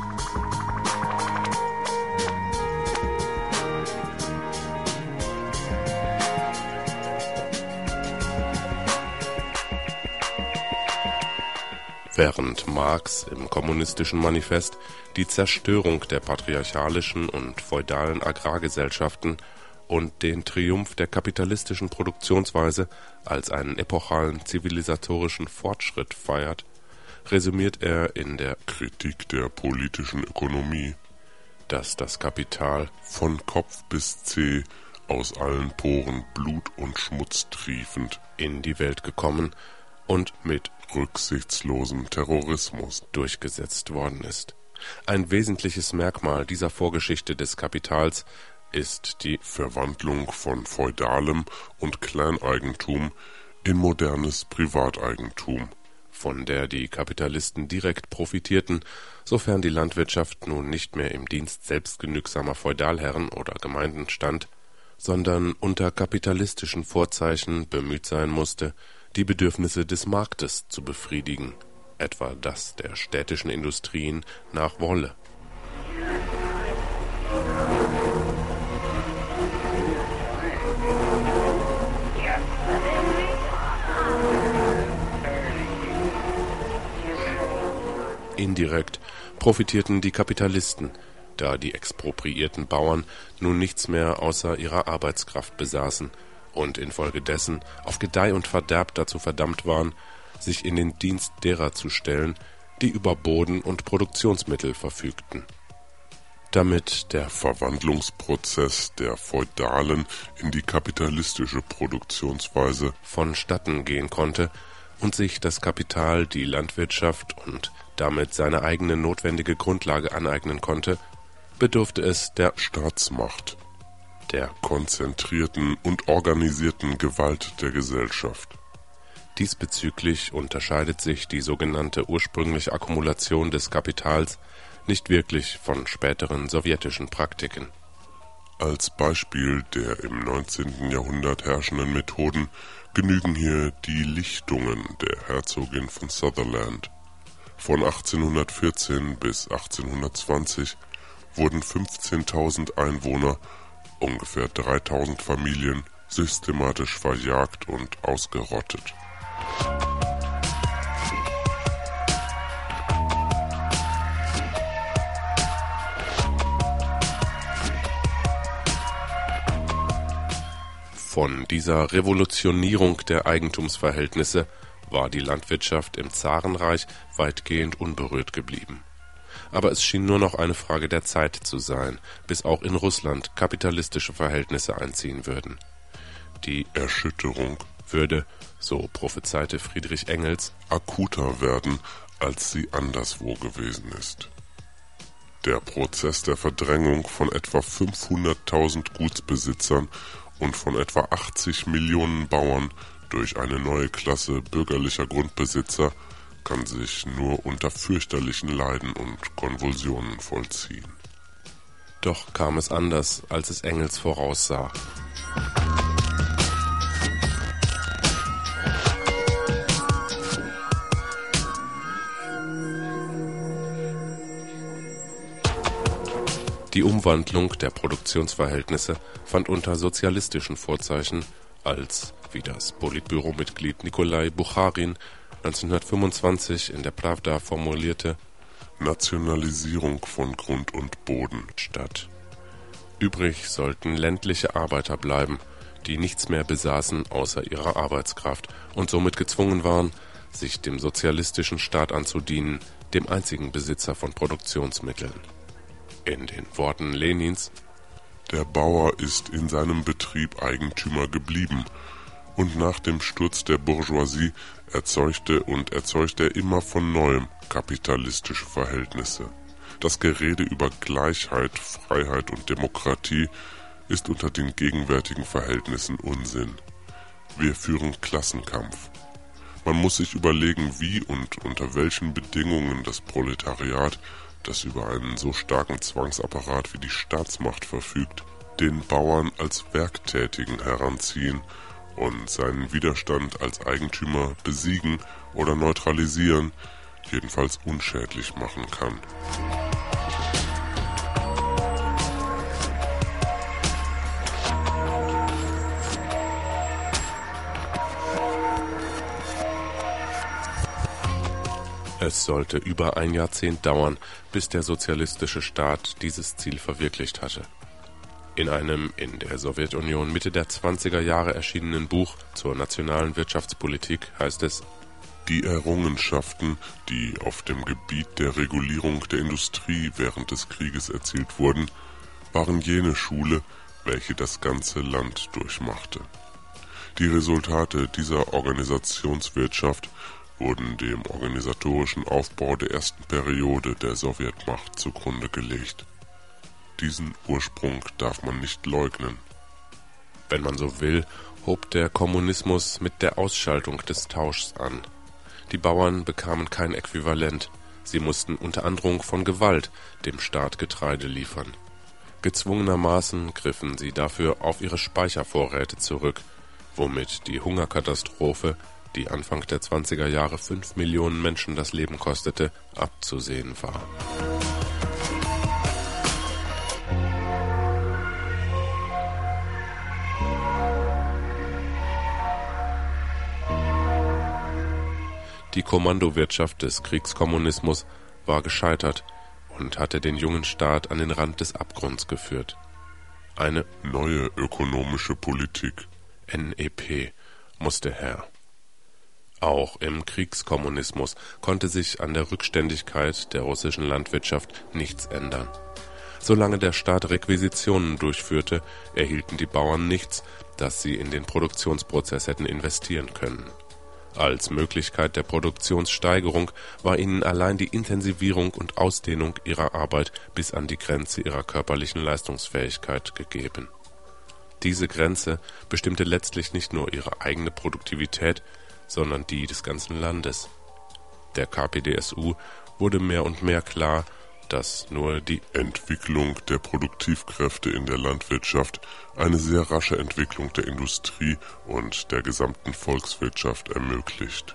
Während Marx im Kommunistischen Manifest die Zerstörung der patriarchalischen und feudalen Agrargesellschaften und den Triumph der kapitalistischen Produktionsweise als einen epochalen zivilisatorischen Fortschritt feiert, resümiert er in der Kritik der politischen Ökonomie, dass das Kapital von Kopf bis Zeh aus allen Poren Blut und Schmutz triefend in die Welt gekommen und mit rücksichtslosem Terrorismus durchgesetzt worden ist. Ein wesentliches Merkmal dieser Vorgeschichte des Kapitals ist die Verwandlung von feudalem und Kleineigentum in modernes Privateigentum, von der die Kapitalisten direkt profitierten, sofern die Landwirtschaft nun nicht mehr im Dienst selbstgenügsamer Feudalherren oder Gemeinden stand, sondern unter kapitalistischen Vorzeichen bemüht sein musste, die Bedürfnisse des Marktes zu befriedigen, etwa das der städtischen Industrien nach Wolle. Indirekt profitierten die Kapitalisten, da die expropriierten Bauern nun nichts mehr außer ihrer Arbeitskraft besaßen und infolgedessen auf Gedeih und Verderb dazu verdammt waren, sich in den Dienst derer zu stellen, die über Boden und Produktionsmittel verfügten. Damit der Verwandlungsprozess der feudalen in die kapitalistische Produktionsweise vonstatten gehen konnte und sich das Kapital die Landwirtschaft und damit seine eigene notwendige Grundlage aneignen konnte, bedurfte es der Staatsmacht, der konzentrierten und organisierten Gewalt der Gesellschaft. Diesbezüglich unterscheidet sich die sogenannte ursprüngliche Akkumulation des Kapitals nicht wirklich von späteren sowjetischen Praktiken. Als Beispiel der im 19. Jahrhundert herrschenden Methoden genügen hier die Lichtungen der Herzogin von Sutherland. Von 1814 bis 1820 wurden 15.000 Einwohner, ungefähr 3.000 Familien, systematisch verjagt und ausgerottet. Von dieser Revolutionierung der Eigentumsverhältnisse war die Landwirtschaft im Zarenreich weitgehend unberührt geblieben. Aber es schien nur noch eine Frage der Zeit zu sein, bis auch in Russland kapitalistische Verhältnisse einziehen würden. Die Erschütterung würde, so prophezeite Friedrich Engels, akuter werden, als sie anderswo gewesen ist. Der Prozess der Verdrängung von etwa 500.000 Gutsbesitzern und von etwa 80 Millionen Bauern durch eine neue Klasse bürgerlicher Grundbesitzer kann sich nur unter fürchterlichen Leiden und Konvulsionen vollziehen. Doch kam es anders, als es Engels voraussah. Die Umwandlung der Produktionsverhältnisse fand unter sozialistischen Vorzeichen, als, wie das Politbüro-Mitglied Nikolai Bucharin 1925 in der Pravda formulierte, Nationalisierung von Grund und Boden statt. Übrig sollten ländliche Arbeiter bleiben, die nichts mehr besaßen außer ihrer Arbeitskraft und somit gezwungen waren, sich dem sozialistischen Staat anzudienen, dem einzigen Besitzer von Produktionsmitteln. In den Worten Lenins: Der Bauer ist in seinem Betrieb Eigentümer geblieben, und nach dem Sturz der Bourgeoisie erzeugte er immer von neuem kapitalistische Verhältnisse. Das Gerede über Gleichheit, Freiheit und Demokratie ist unter den gegenwärtigen Verhältnissen Unsinn. Wir führen Klassenkampf. Man muss sich überlegen, wie und unter welchen Bedingungen das Proletariat, das über einen so starken Zwangsapparat wie die Staatsmacht verfügt, den Bauern als Werktätigen heranziehen und seinen Widerstand als Eigentümer besiegen oder neutralisieren, jedenfalls unschädlich machen kann. Es sollte über ein Jahrzehnt dauern, bis der sozialistische Staat dieses Ziel verwirklicht hatte. In einem in der Sowjetunion Mitte der 20er Jahre erschienenen Buch zur nationalen Wirtschaftspolitik heißt es: Die Errungenschaften, die auf dem Gebiet der Regulierung der Industrie während des Krieges erzielt wurden, waren jene Schule, welche das ganze Land durchmachte. Die Resultate dieser Organisationswirtschaft wurden dem organisatorischen Aufbau der ersten Periode der Sowjetmacht zugrunde gelegt. Diesen Ursprung darf man nicht leugnen. Wenn man so will, hob der Kommunismus mit der Ausschaltung des Tauschs an. Die Bauern bekamen kein Äquivalent. Sie mussten unter Androhung von Gewalt dem Staat Getreide liefern. Gezwungenermaßen griffen sie dafür auf ihre Speichervorräte zurück, womit die Hungerkatastrophe, die Anfang der 20er Jahre 5 Millionen Menschen das Leben kostete, abzusehen war. Die Kommandowirtschaft des Kriegskommunismus war gescheitert und hatte den jungen Staat an den Rand des Abgrunds geführt. Eine neue ökonomische Politik, NEP, musste her. Auch im Kriegskommunismus konnte sich an der Rückständigkeit der russischen Landwirtschaft nichts ändern. Solange der Staat Requisitionen durchführte, erhielten die Bauern nichts, das sie in den Produktionsprozess hätten investieren können. Als Möglichkeit der Produktionssteigerung war ihnen allein die Intensivierung und Ausdehnung ihrer Arbeit bis an die Grenze ihrer körperlichen Leistungsfähigkeit gegeben. Diese Grenze bestimmte letztlich nicht nur ihre eigene Produktivität, sondern die des ganzen Landes. Der KPdSU wurde mehr und mehr klar, dass nur die Entwicklung der Produktivkräfte in der Landwirtschaft eine sehr rasche Entwicklung der Industrie und der gesamten Volkswirtschaft ermöglicht.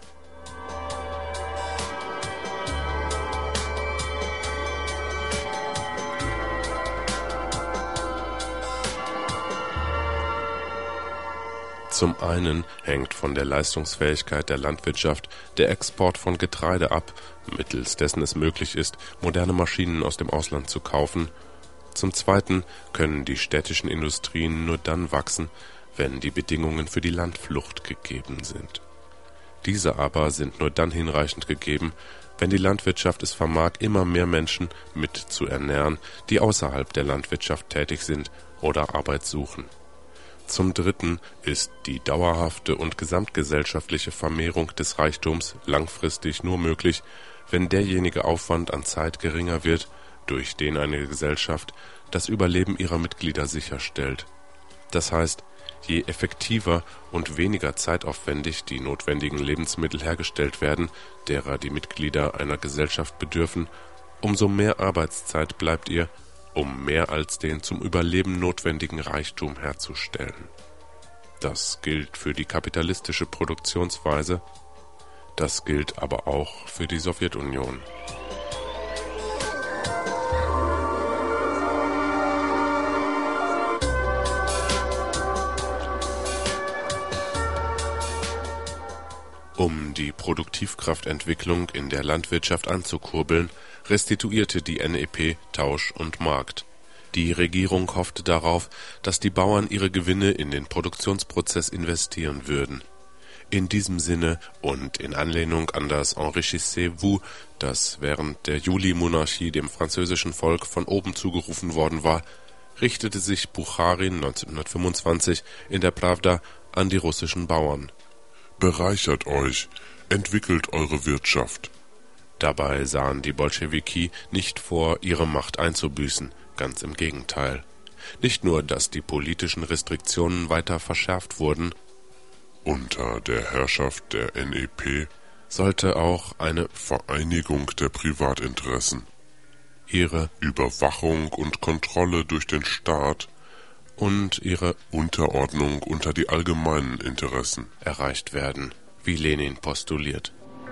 Zum einen hängt von der Leistungsfähigkeit der Landwirtschaft der Export von Getreide ab, mittels dessen es möglich ist, moderne Maschinen aus dem Ausland zu kaufen. Zum zweiten können die städtischen Industrien nur dann wachsen, wenn die Bedingungen für die Landflucht gegeben sind. Diese aber sind nur dann hinreichend gegeben, wenn die Landwirtschaft es vermag, immer mehr Menschen mit zu ernähren, die außerhalb der Landwirtschaft tätig sind oder Arbeit suchen. Zum dritten ist die dauerhafte und gesamtgesellschaftliche Vermehrung des Reichtums langfristig nur möglich, wenn derjenige Aufwand an Zeit geringer wird, durch den eine Gesellschaft das Überleben ihrer Mitglieder sicherstellt. Das heißt, je effektiver und weniger zeitaufwendig die notwendigen Lebensmittel hergestellt werden, derer die Mitglieder einer Gesellschaft bedürfen, umso mehr Arbeitszeit bleibt ihr, um mehr als den zum Überleben notwendigen Reichtum herzustellen. Das gilt für die kapitalistische Produktionsweise, das gilt aber auch für die Sowjetunion. Um die Produktivkraftentwicklung in der Landwirtschaft anzukurbeln, restituierte die NEP Tausch und Markt. Die Regierung hoffte darauf, dass die Bauern ihre Gewinne in den Produktionsprozess investieren würden. In diesem Sinne und in Anlehnung an das Enrichissez-vous, das während der Julimonarchie dem französischen Volk von oben zugerufen worden war, richtete sich Bucharin 1925 in der Pravda an die russischen Bauern. Bereichert euch, entwickelt eure Wirtschaft. Dabei sahen die Bolschewiki nicht vor, ihre Macht einzubüßen, ganz im Gegenteil. Nicht nur, dass die politischen Restriktionen weiter verschärft wurden, Unter der Herrschaft der NEP sollte auch eine Vereinigung der Privatinteressen, ihre Überwachung und Kontrolle durch den Staat und ihre Unterordnung unter die allgemeinen Interessen erreicht werden, wie Lenin postuliert.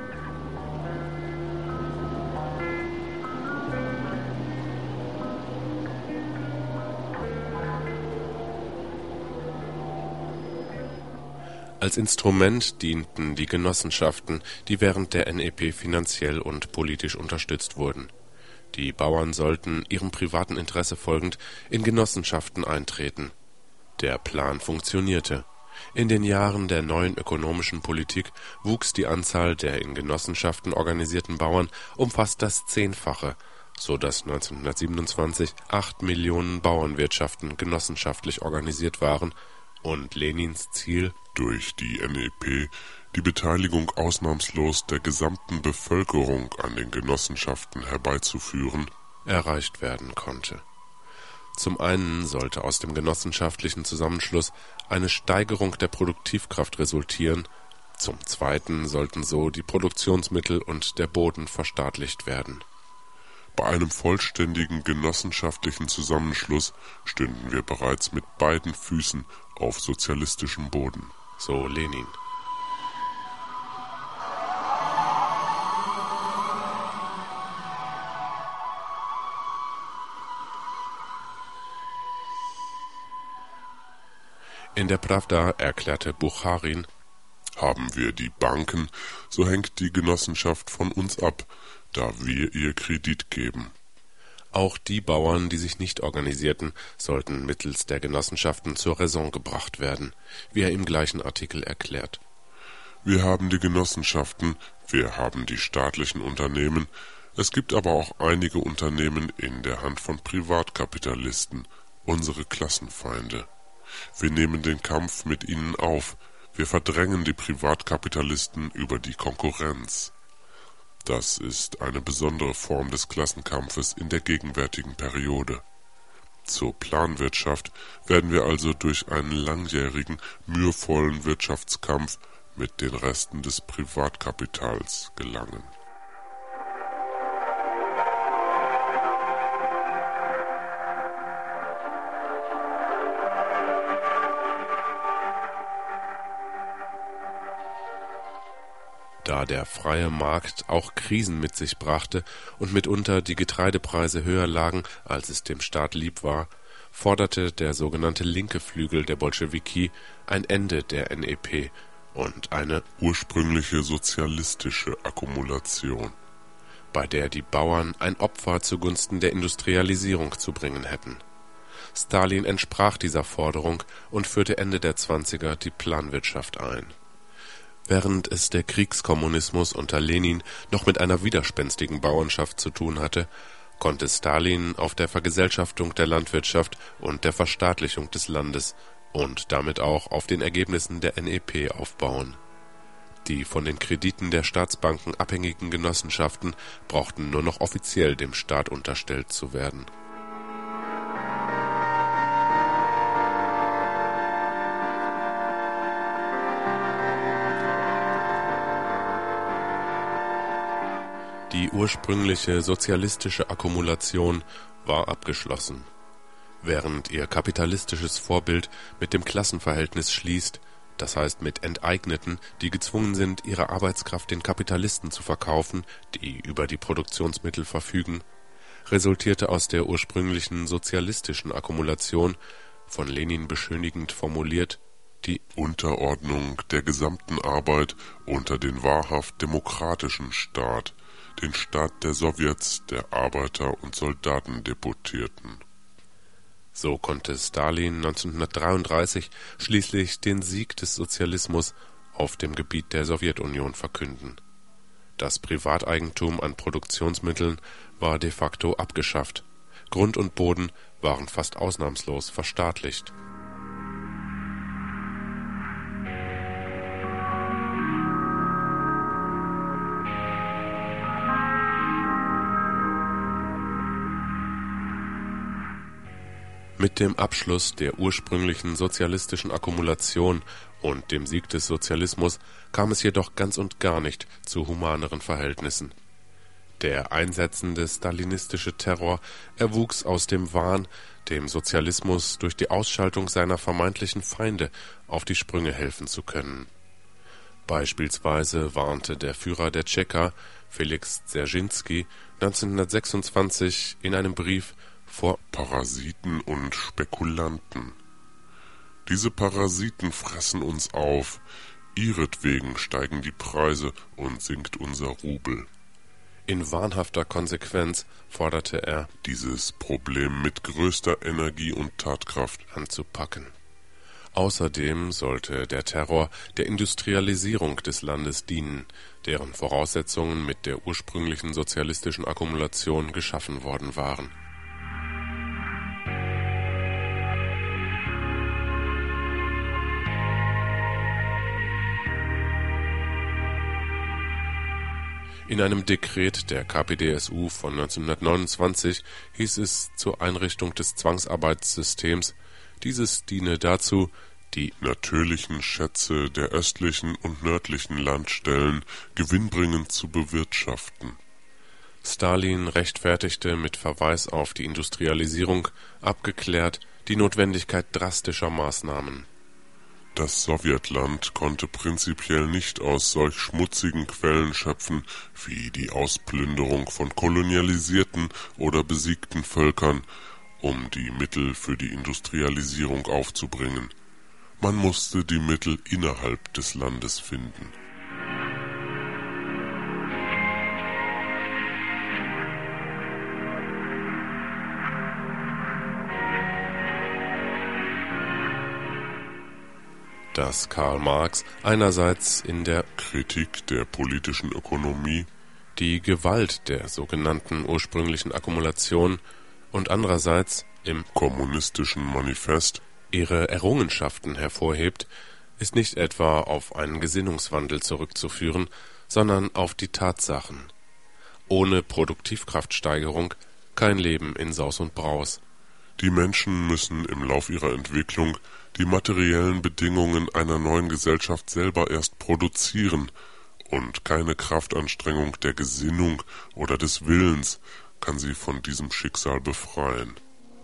Als Instrument dienten die Genossenschaften, die während der NEP finanziell und politisch unterstützt wurden. Die Bauern sollten ihrem privaten Interesse folgend in Genossenschaften eintreten. Der Plan funktionierte. In den Jahren der neuen ökonomischen Politik wuchs die Anzahl der in Genossenschaften organisierten Bauern um fast das 10-fache, so dass 1927 8 Millionen Bauernwirtschaften genossenschaftlich organisiert waren und Lenins Ziel, durch die NEP die Beteiligung ausnahmslos der gesamten Bevölkerung an den Genossenschaften herbeizuführen, erreicht werden konnte. Zum einen sollte aus dem genossenschaftlichen Zusammenschluss eine Steigerung der Produktivkraft resultieren, zum zweiten sollten so die Produktionsmittel und der Boden verstaatlicht werden. Bei einem vollständigen genossenschaftlichen Zusammenschluss stünden wir bereits mit beiden Füßen auf sozialistischem Boden. So Lenin. In der Pravda erklärte Bucharin: Haben wir die Banken, so hängt die Genossenschaft von uns ab, da wir ihr Kredit geben. Auch die Bauern, die sich nicht organisierten, sollten mittels der Genossenschaften zur Raison gebracht werden, wie er im gleichen Artikel erklärt. Wir haben die Genossenschaften, wir haben die staatlichen Unternehmen, es gibt aber auch einige Unternehmen in der Hand von Privatkapitalisten, unsere Klassenfeinde. Wir nehmen den Kampf mit ihnen auf, wir verdrängen die Privatkapitalisten über die Konkurrenz. Das ist eine besondere Form des Klassenkampfes in der gegenwärtigen Periode. Zur Planwirtschaft werden wir also durch einen langjährigen, mühevollen Wirtschaftskampf mit den Resten des Privatkapitals gelangen. Da der freie Markt auch Krisen mit sich brachte und mitunter die Getreidepreise höher lagen, als es dem Staat lieb war, forderte der sogenannte linke Flügel der Bolschewiki ein Ende der NEP und eine ursprüngliche sozialistische Akkumulation, bei der die Bauern ein Opfer zugunsten der Industrialisierung zu bringen hätten. Stalin entsprach dieser Forderung und führte Ende der 20er die Planwirtschaft ein. Während es der Kriegskommunismus unter Lenin noch mit einer widerspenstigen Bauernschaft zu tun hatte, konnte Stalin auf der Vergesellschaftung der Landwirtschaft und der Verstaatlichung des Landes und damit auch auf den Ergebnissen der NEP aufbauen. Die von den Krediten der Staatsbanken abhängigen Genossenschaften brauchten nur noch offiziell dem Staat unterstellt zu werden. Die ursprüngliche sozialistische Akkumulation war abgeschlossen. Während ihr kapitalistisches Vorbild mit dem Klassenverhältnis schließt, das heißt mit Enteigneten, die gezwungen sind, ihre Arbeitskraft den Kapitalisten zu verkaufen, die über die Produktionsmittel verfügen, resultierte aus der ursprünglichen sozialistischen Akkumulation, von Lenin beschönigend formuliert, die Unterordnung der gesamten Arbeit unter den wahrhaft demokratischen Staat, den Staat der Sowjets, der Arbeiter- und Soldatendeputierten. So konnte Stalin 1933 schließlich den Sieg des Sozialismus auf dem Gebiet der Sowjetunion verkünden. Das Privateigentum an Produktionsmitteln war de facto abgeschafft. Grund und Boden waren fast ausnahmslos verstaatlicht. Mit dem Abschluss der ursprünglichen sozialistischen Akkumulation und dem Sieg des Sozialismus kam es jedoch ganz und gar nicht zu humaneren Verhältnissen. Der einsetzende stalinistische Terror erwuchs aus dem Wahn, dem Sozialismus durch die Ausschaltung seiner vermeintlichen Feinde auf die Sprünge helfen zu können. Beispielsweise warnte der Führer der Tscheka, Felix Dzerzhinsky, 1926 in einem Brief vor Parasiten und Spekulanten. Diese Parasiten fressen uns auf, ihretwegen steigen die Preise und sinkt unser Rubel. In wahnhafter Konsequenz forderte er, dieses Problem mit größter Energie und Tatkraft anzupacken. Außerdem sollte der Terror der Industrialisierung des Landes dienen, deren Voraussetzungen mit der ursprünglichen sozialistischen Akkumulation geschaffen worden waren. In einem Dekret der KPdSU von 1929 hieß es zur Einrichtung des Zwangsarbeitssystems, dieses diene dazu, die natürlichen Schätze der östlichen und nördlichen Landstellen gewinnbringend zu bewirtschaften. Stalin rechtfertigte mit Verweis auf die Industrialisierung abgeklärt die Notwendigkeit drastischer Maßnahmen. Das Sowjetland konnte prinzipiell nicht aus solch schmutzigen Quellen schöpfen wie die Ausplünderung von kolonialisierten oder besiegten Völkern, um die Mittel für die Industrialisierung aufzubringen. Man musste die Mittel innerhalb des Landes finden. Dass Karl Marx einerseits in der Kritik der politischen Ökonomie die Gewalt der sogenannten ursprünglichen Akkumulation und andererseits im Kommunistischen Manifest ihre Errungenschaften hervorhebt, ist nicht etwa auf einen Gesinnungswandel zurückzuführen, sondern auf die Tatsachen. Ohne Produktivkraftsteigerung kein Leben in Saus und Braus. Die Menschen müssen im Lauf ihrer Entwicklung die materiellen Bedingungen einer neuen Gesellschaft selber erst produzieren, und keine Kraftanstrengung der Gesinnung oder des Willens kann sie von diesem Schicksal befreien.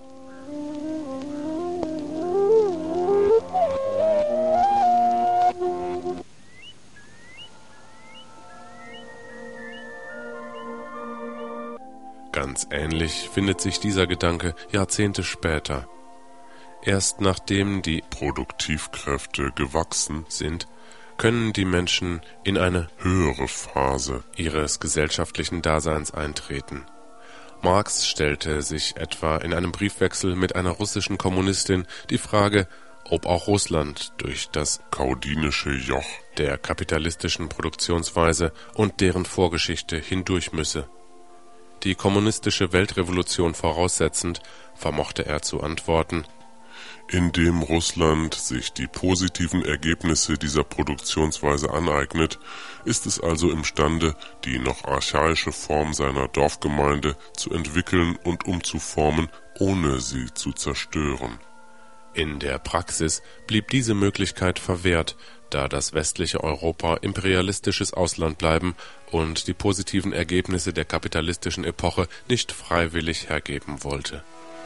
Ganz ähnlich findet sich dieser Gedanke Jahrzehnte später. Erst nachdem die Produktivkräfte gewachsen sind, können die Menschen in eine höhere Phase ihres gesellschaftlichen Daseins eintreten. Marx stellte sich etwa in einem Briefwechsel mit einer russischen Kommunistin die Frage, ob auch Russland durch das kaudinische Joch der kapitalistischen Produktionsweise und deren Vorgeschichte hindurch müsse. Die kommunistische Weltrevolution voraussetzend, vermochte er zu antworten: Indem Russland sich die positiven Ergebnisse dieser Produktionsweise aneignet, ist es also imstande, die noch archaische Form seiner Dorfgemeinde zu entwickeln und umzuformen, ohne sie zu zerstören. In der Praxis blieb diese Möglichkeit verwehrt, da das westliche Europa imperialistisches Ausland bleiben und die positiven Ergebnisse der kapitalistischen Epoche nicht freiwillig hergeben wollte.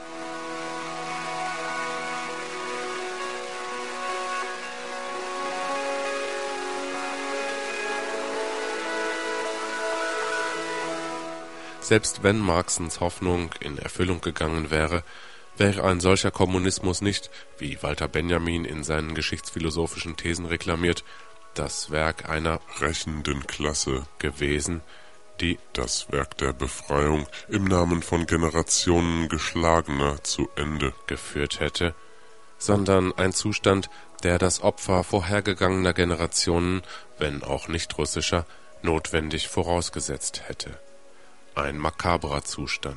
Selbst wenn Marxens Hoffnung in Erfüllung gegangen wäre, wäre ein solcher Kommunismus nicht, wie Walter Benjamin in seinen geschichtsphilosophischen Thesen reklamiert, das Werk einer rächenden Klasse gewesen, die das Werk der Befreiung im Namen von Generationen Geschlagener zu Ende geführt hätte, sondern ein Zustand, der das Opfer vorhergegangener Generationen, wenn auch nicht russischer, notwendig vorausgesetzt hätte. Ein makabrer Zustand.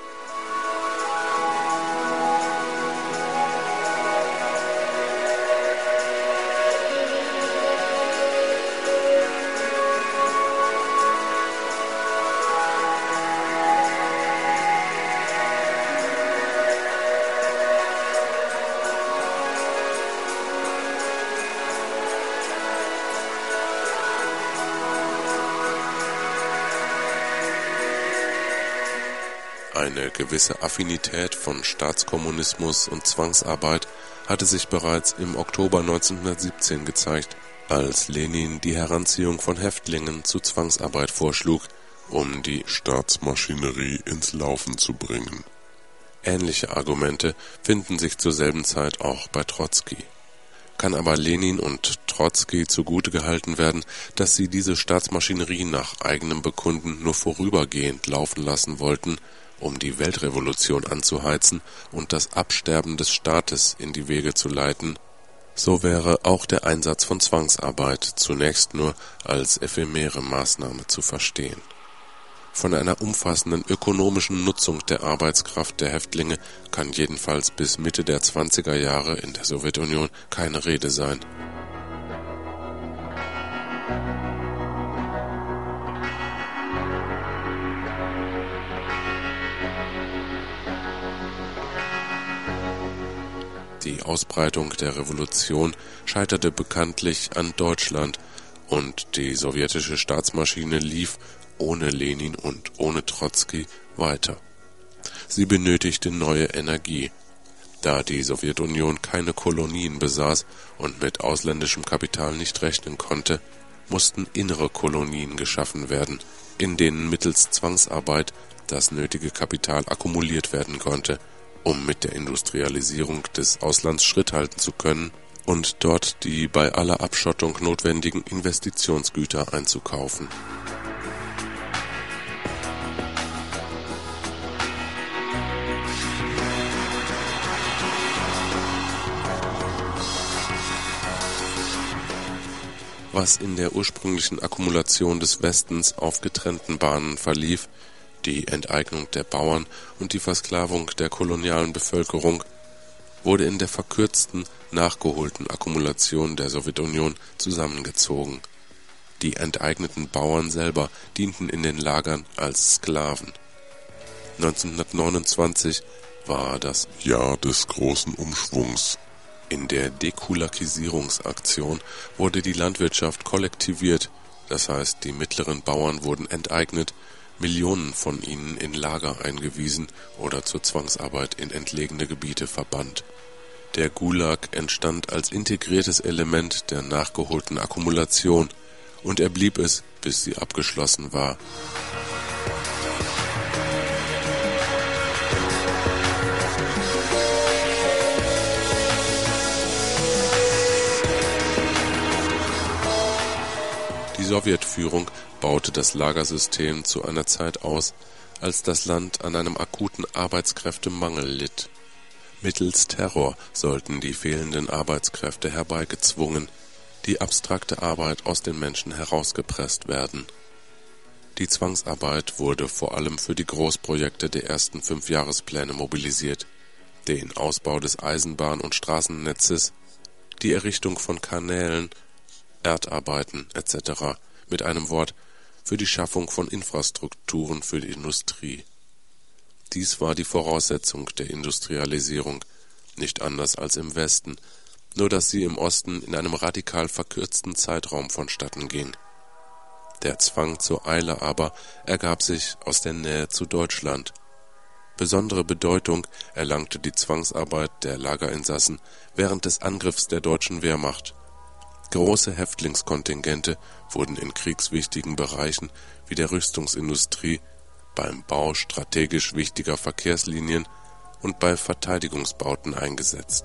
Eine gewisse Affinität von Staatskommunismus und Zwangsarbeit hatte sich bereits im Oktober 1917 gezeigt, als Lenin die Heranziehung von Häftlingen zu Zwangsarbeit vorschlug, um die Staatsmaschinerie ins Laufen zu bringen. Ähnliche Argumente finden sich zur selben Zeit auch bei Trotzki. Kann aber Lenin und Trotzki zugute gehalten werden, dass sie diese Staatsmaschinerie nach eigenem Bekunden nur vorübergehend laufen lassen wollten, um die Weltrevolution anzuheizen und das Absterben des Staates in die Wege zu leiten, so wäre auch der Einsatz von Zwangsarbeit zunächst nur als ephemere Maßnahme zu verstehen. Von einer umfassenden ökonomischen Nutzung der Arbeitskraft der Häftlinge kann jedenfalls bis Mitte der 20er Jahre in der Sowjetunion keine Rede sein. Die Ausbreitung der Revolution scheiterte bekanntlich an Deutschland und die sowjetische Staatsmaschine lief ohne Lenin und ohne Trotzki weiter. Sie benötigte neue Energie. Da die Sowjetunion keine Kolonien besaß und mit ausländischem Kapital nicht rechnen konnte, mussten innere Kolonien geschaffen werden, in denen mittels Zwangsarbeit das nötige Kapital akkumuliert werden konnte, um mit der Industrialisierung des Auslands Schritt halten zu können und dort die bei aller Abschottung notwendigen Investitionsgüter einzukaufen. Was in der ursprünglichen Akkumulation des Westens auf getrennten Bahnen verlief, die Enteignung der Bauern und die Versklavung der kolonialen Bevölkerung, wurde in der verkürzten, nachgeholten Akkumulation der Sowjetunion zusammengezogen. Die enteigneten Bauern selber dienten in den Lagern als Sklaven. 1929 war das Jahr des großen Umschwungs. In der Dekulakisierungsaktion wurde die Landwirtschaft kollektiviert, das heißt, die mittleren Bauern wurden enteignet, Millionen von ihnen in Lager eingewiesen oder zur Zwangsarbeit in entlegene Gebiete verbannt. Der Gulag entstand als integriertes Element der nachgeholten Akkumulation und er blieb es, bis sie abgeschlossen war. Die Sowjetführung baute das Lagersystem zu einer Zeit aus, als das Land an einem akuten Arbeitskräftemangel litt. Mittels Terror sollten die fehlenden Arbeitskräfte herbeigezwungen, die abstrakte Arbeit aus den Menschen herausgepresst werden. Die Zwangsarbeit wurde vor allem für die Großprojekte der ersten 5 Jahrespläne mobilisiert, den Ausbau des Eisenbahn- und Straßennetzes, die Errichtung von Kanälen, Erdarbeiten etc., mit einem Wort, für die Schaffung von Infrastrukturen für die Industrie. Dies war die Voraussetzung der Industrialisierung, nicht anders als im Westen, nur dass sie im Osten in einem radikal verkürzten Zeitraum vonstatten ging. Der Zwang zur Eile aber ergab sich aus der Nähe zu Deutschland. Besondere Bedeutung erlangte die Zwangsarbeit der Lagerinsassen während des Angriffs der deutschen Wehrmacht. Große Häftlingskontingente wurden in kriegswichtigen Bereichen wie der Rüstungsindustrie, beim Bau strategisch wichtiger Verkehrslinien und bei Verteidigungsbauten eingesetzt.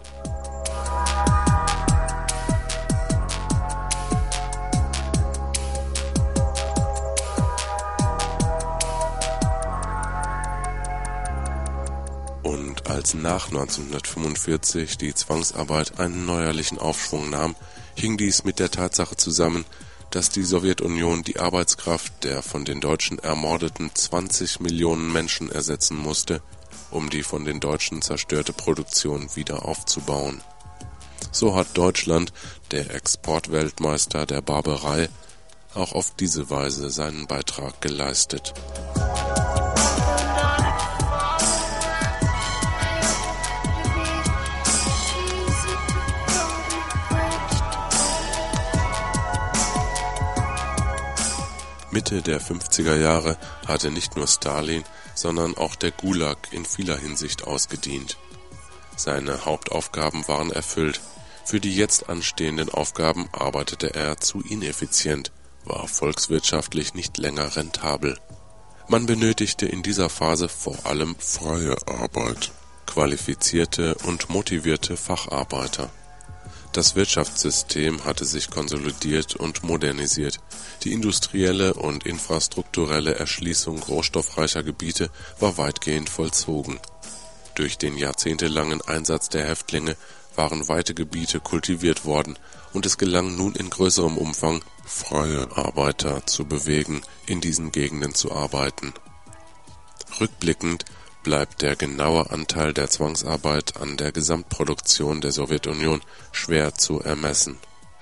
Und Und als nach 1945 die Zwangsarbeit einen neuerlichen Aufschwung nahm, hing dies mit der Tatsache zusammen, dass die Sowjetunion die Arbeitskraft der von den Deutschen ermordeten 20 Millionen Menschen ersetzen musste, um die von den Deutschen zerstörte Produktion wieder aufzubauen. So hat Deutschland, der Exportweltmeister der Barbarei, auch auf diese Weise seinen Beitrag geleistet. Mitte der 50er Jahre hatte nicht nur Stalin, sondern auch der Gulag in vieler Hinsicht ausgedient. Seine Hauptaufgaben waren erfüllt. Für die jetzt anstehenden Aufgaben arbeitete er zu ineffizient, war volkswirtschaftlich nicht länger rentabel. Man benötigte in dieser Phase vor allem freie Arbeit, qualifizierte und motivierte Facharbeiter. Das Wirtschaftssystem hatte sich konsolidiert und modernisiert. Die industrielle und infrastrukturelle Erschließung rohstoffreicher Gebiete war weitgehend vollzogen. Durch den jahrzehntelangen Einsatz der Häftlinge waren weite Gebiete kultiviert worden und es gelang nun in größerem Umfang, freie Arbeiter zu bewegen, in diesen Gegenden zu arbeiten. Rückblickend bleibt der genaue Anteil der Zwangsarbeit an der Gesamtproduktion der Sowjetunion schwer zu ermessen.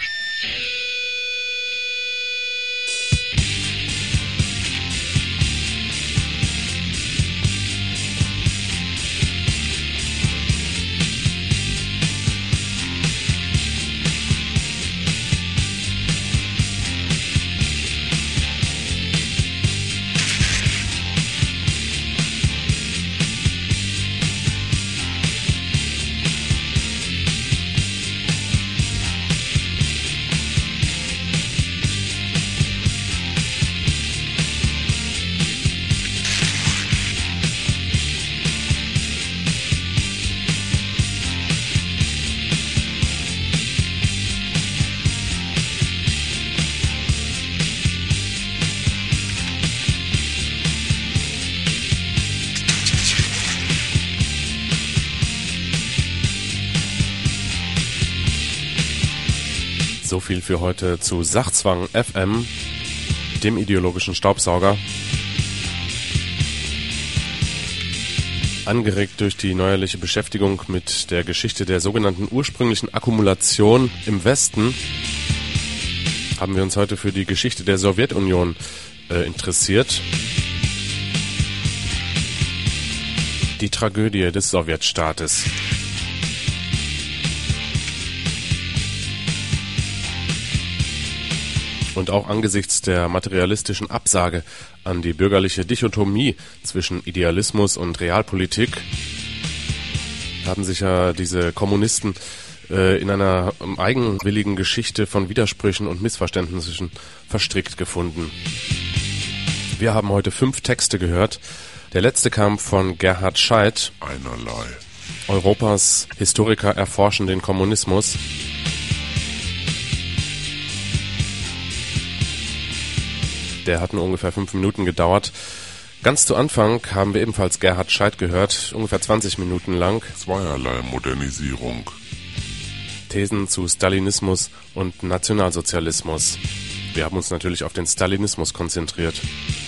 So viel für heute zu Sachzwang FM, dem ideologischen Staubsauger. Angeregt durch die neuerliche Beschäftigung mit der Geschichte der sogenannten ursprünglichen Akkumulation im Westen, haben wir uns heute für die Geschichte der Sowjetunion interessiert. Die Tragödie des Sowjetstaates. Und auch angesichts der materialistischen Absage an die bürgerliche Dichotomie zwischen Idealismus und Realpolitik haben sich ja diese Kommunisten in einer eigenwilligen Geschichte von Widersprüchen und Missverständnissen verstrickt gefunden. Wir haben heute 5 Texte gehört. Der letzte kam von Gerhard Scheidt, einerlei. Europas Historiker erforschen den Kommunismus. Der hat nur ungefähr 5 Minuten gedauert. Ganz zu Anfang haben wir ebenfalls Gerhard Scheidt gehört, ungefähr 20 Minuten lang. Zweierlei Modernisierung. Thesen zu Stalinismus und Nationalsozialismus. Wir haben uns natürlich auf den Stalinismus konzentriert.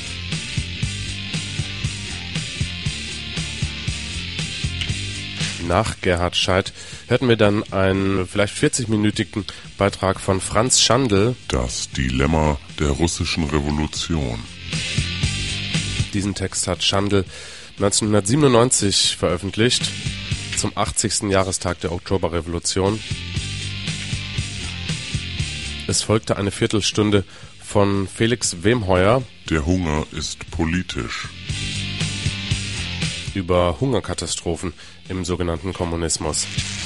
Nach Gerhard Scheidt hörten wir dann einen vielleicht 40-minütigen Beitrag von Franz Schandl. Das Dilemma der russischen Revolution. Diesen Text hat Schandl 1997 veröffentlicht, zum 80. Jahrestag der Oktoberrevolution. Es folgte eine Viertelstunde von Felix Wemheuer. Der Hunger ist politisch. Über Hungerkatastrophen im sogenannten Kommunismus.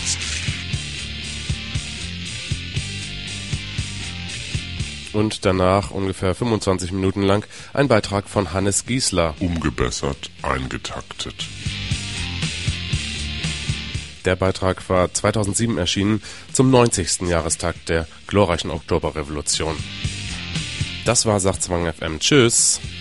Und danach ungefähr 25 Minuten lang ein Beitrag von Hannes Giesler. Umgebessert, eingetaktet. Der Beitrag war 2007 erschienen, zum 90. Jahrestag der glorreichen Oktoberrevolution. Das war Sachzwang FM. Tschüss!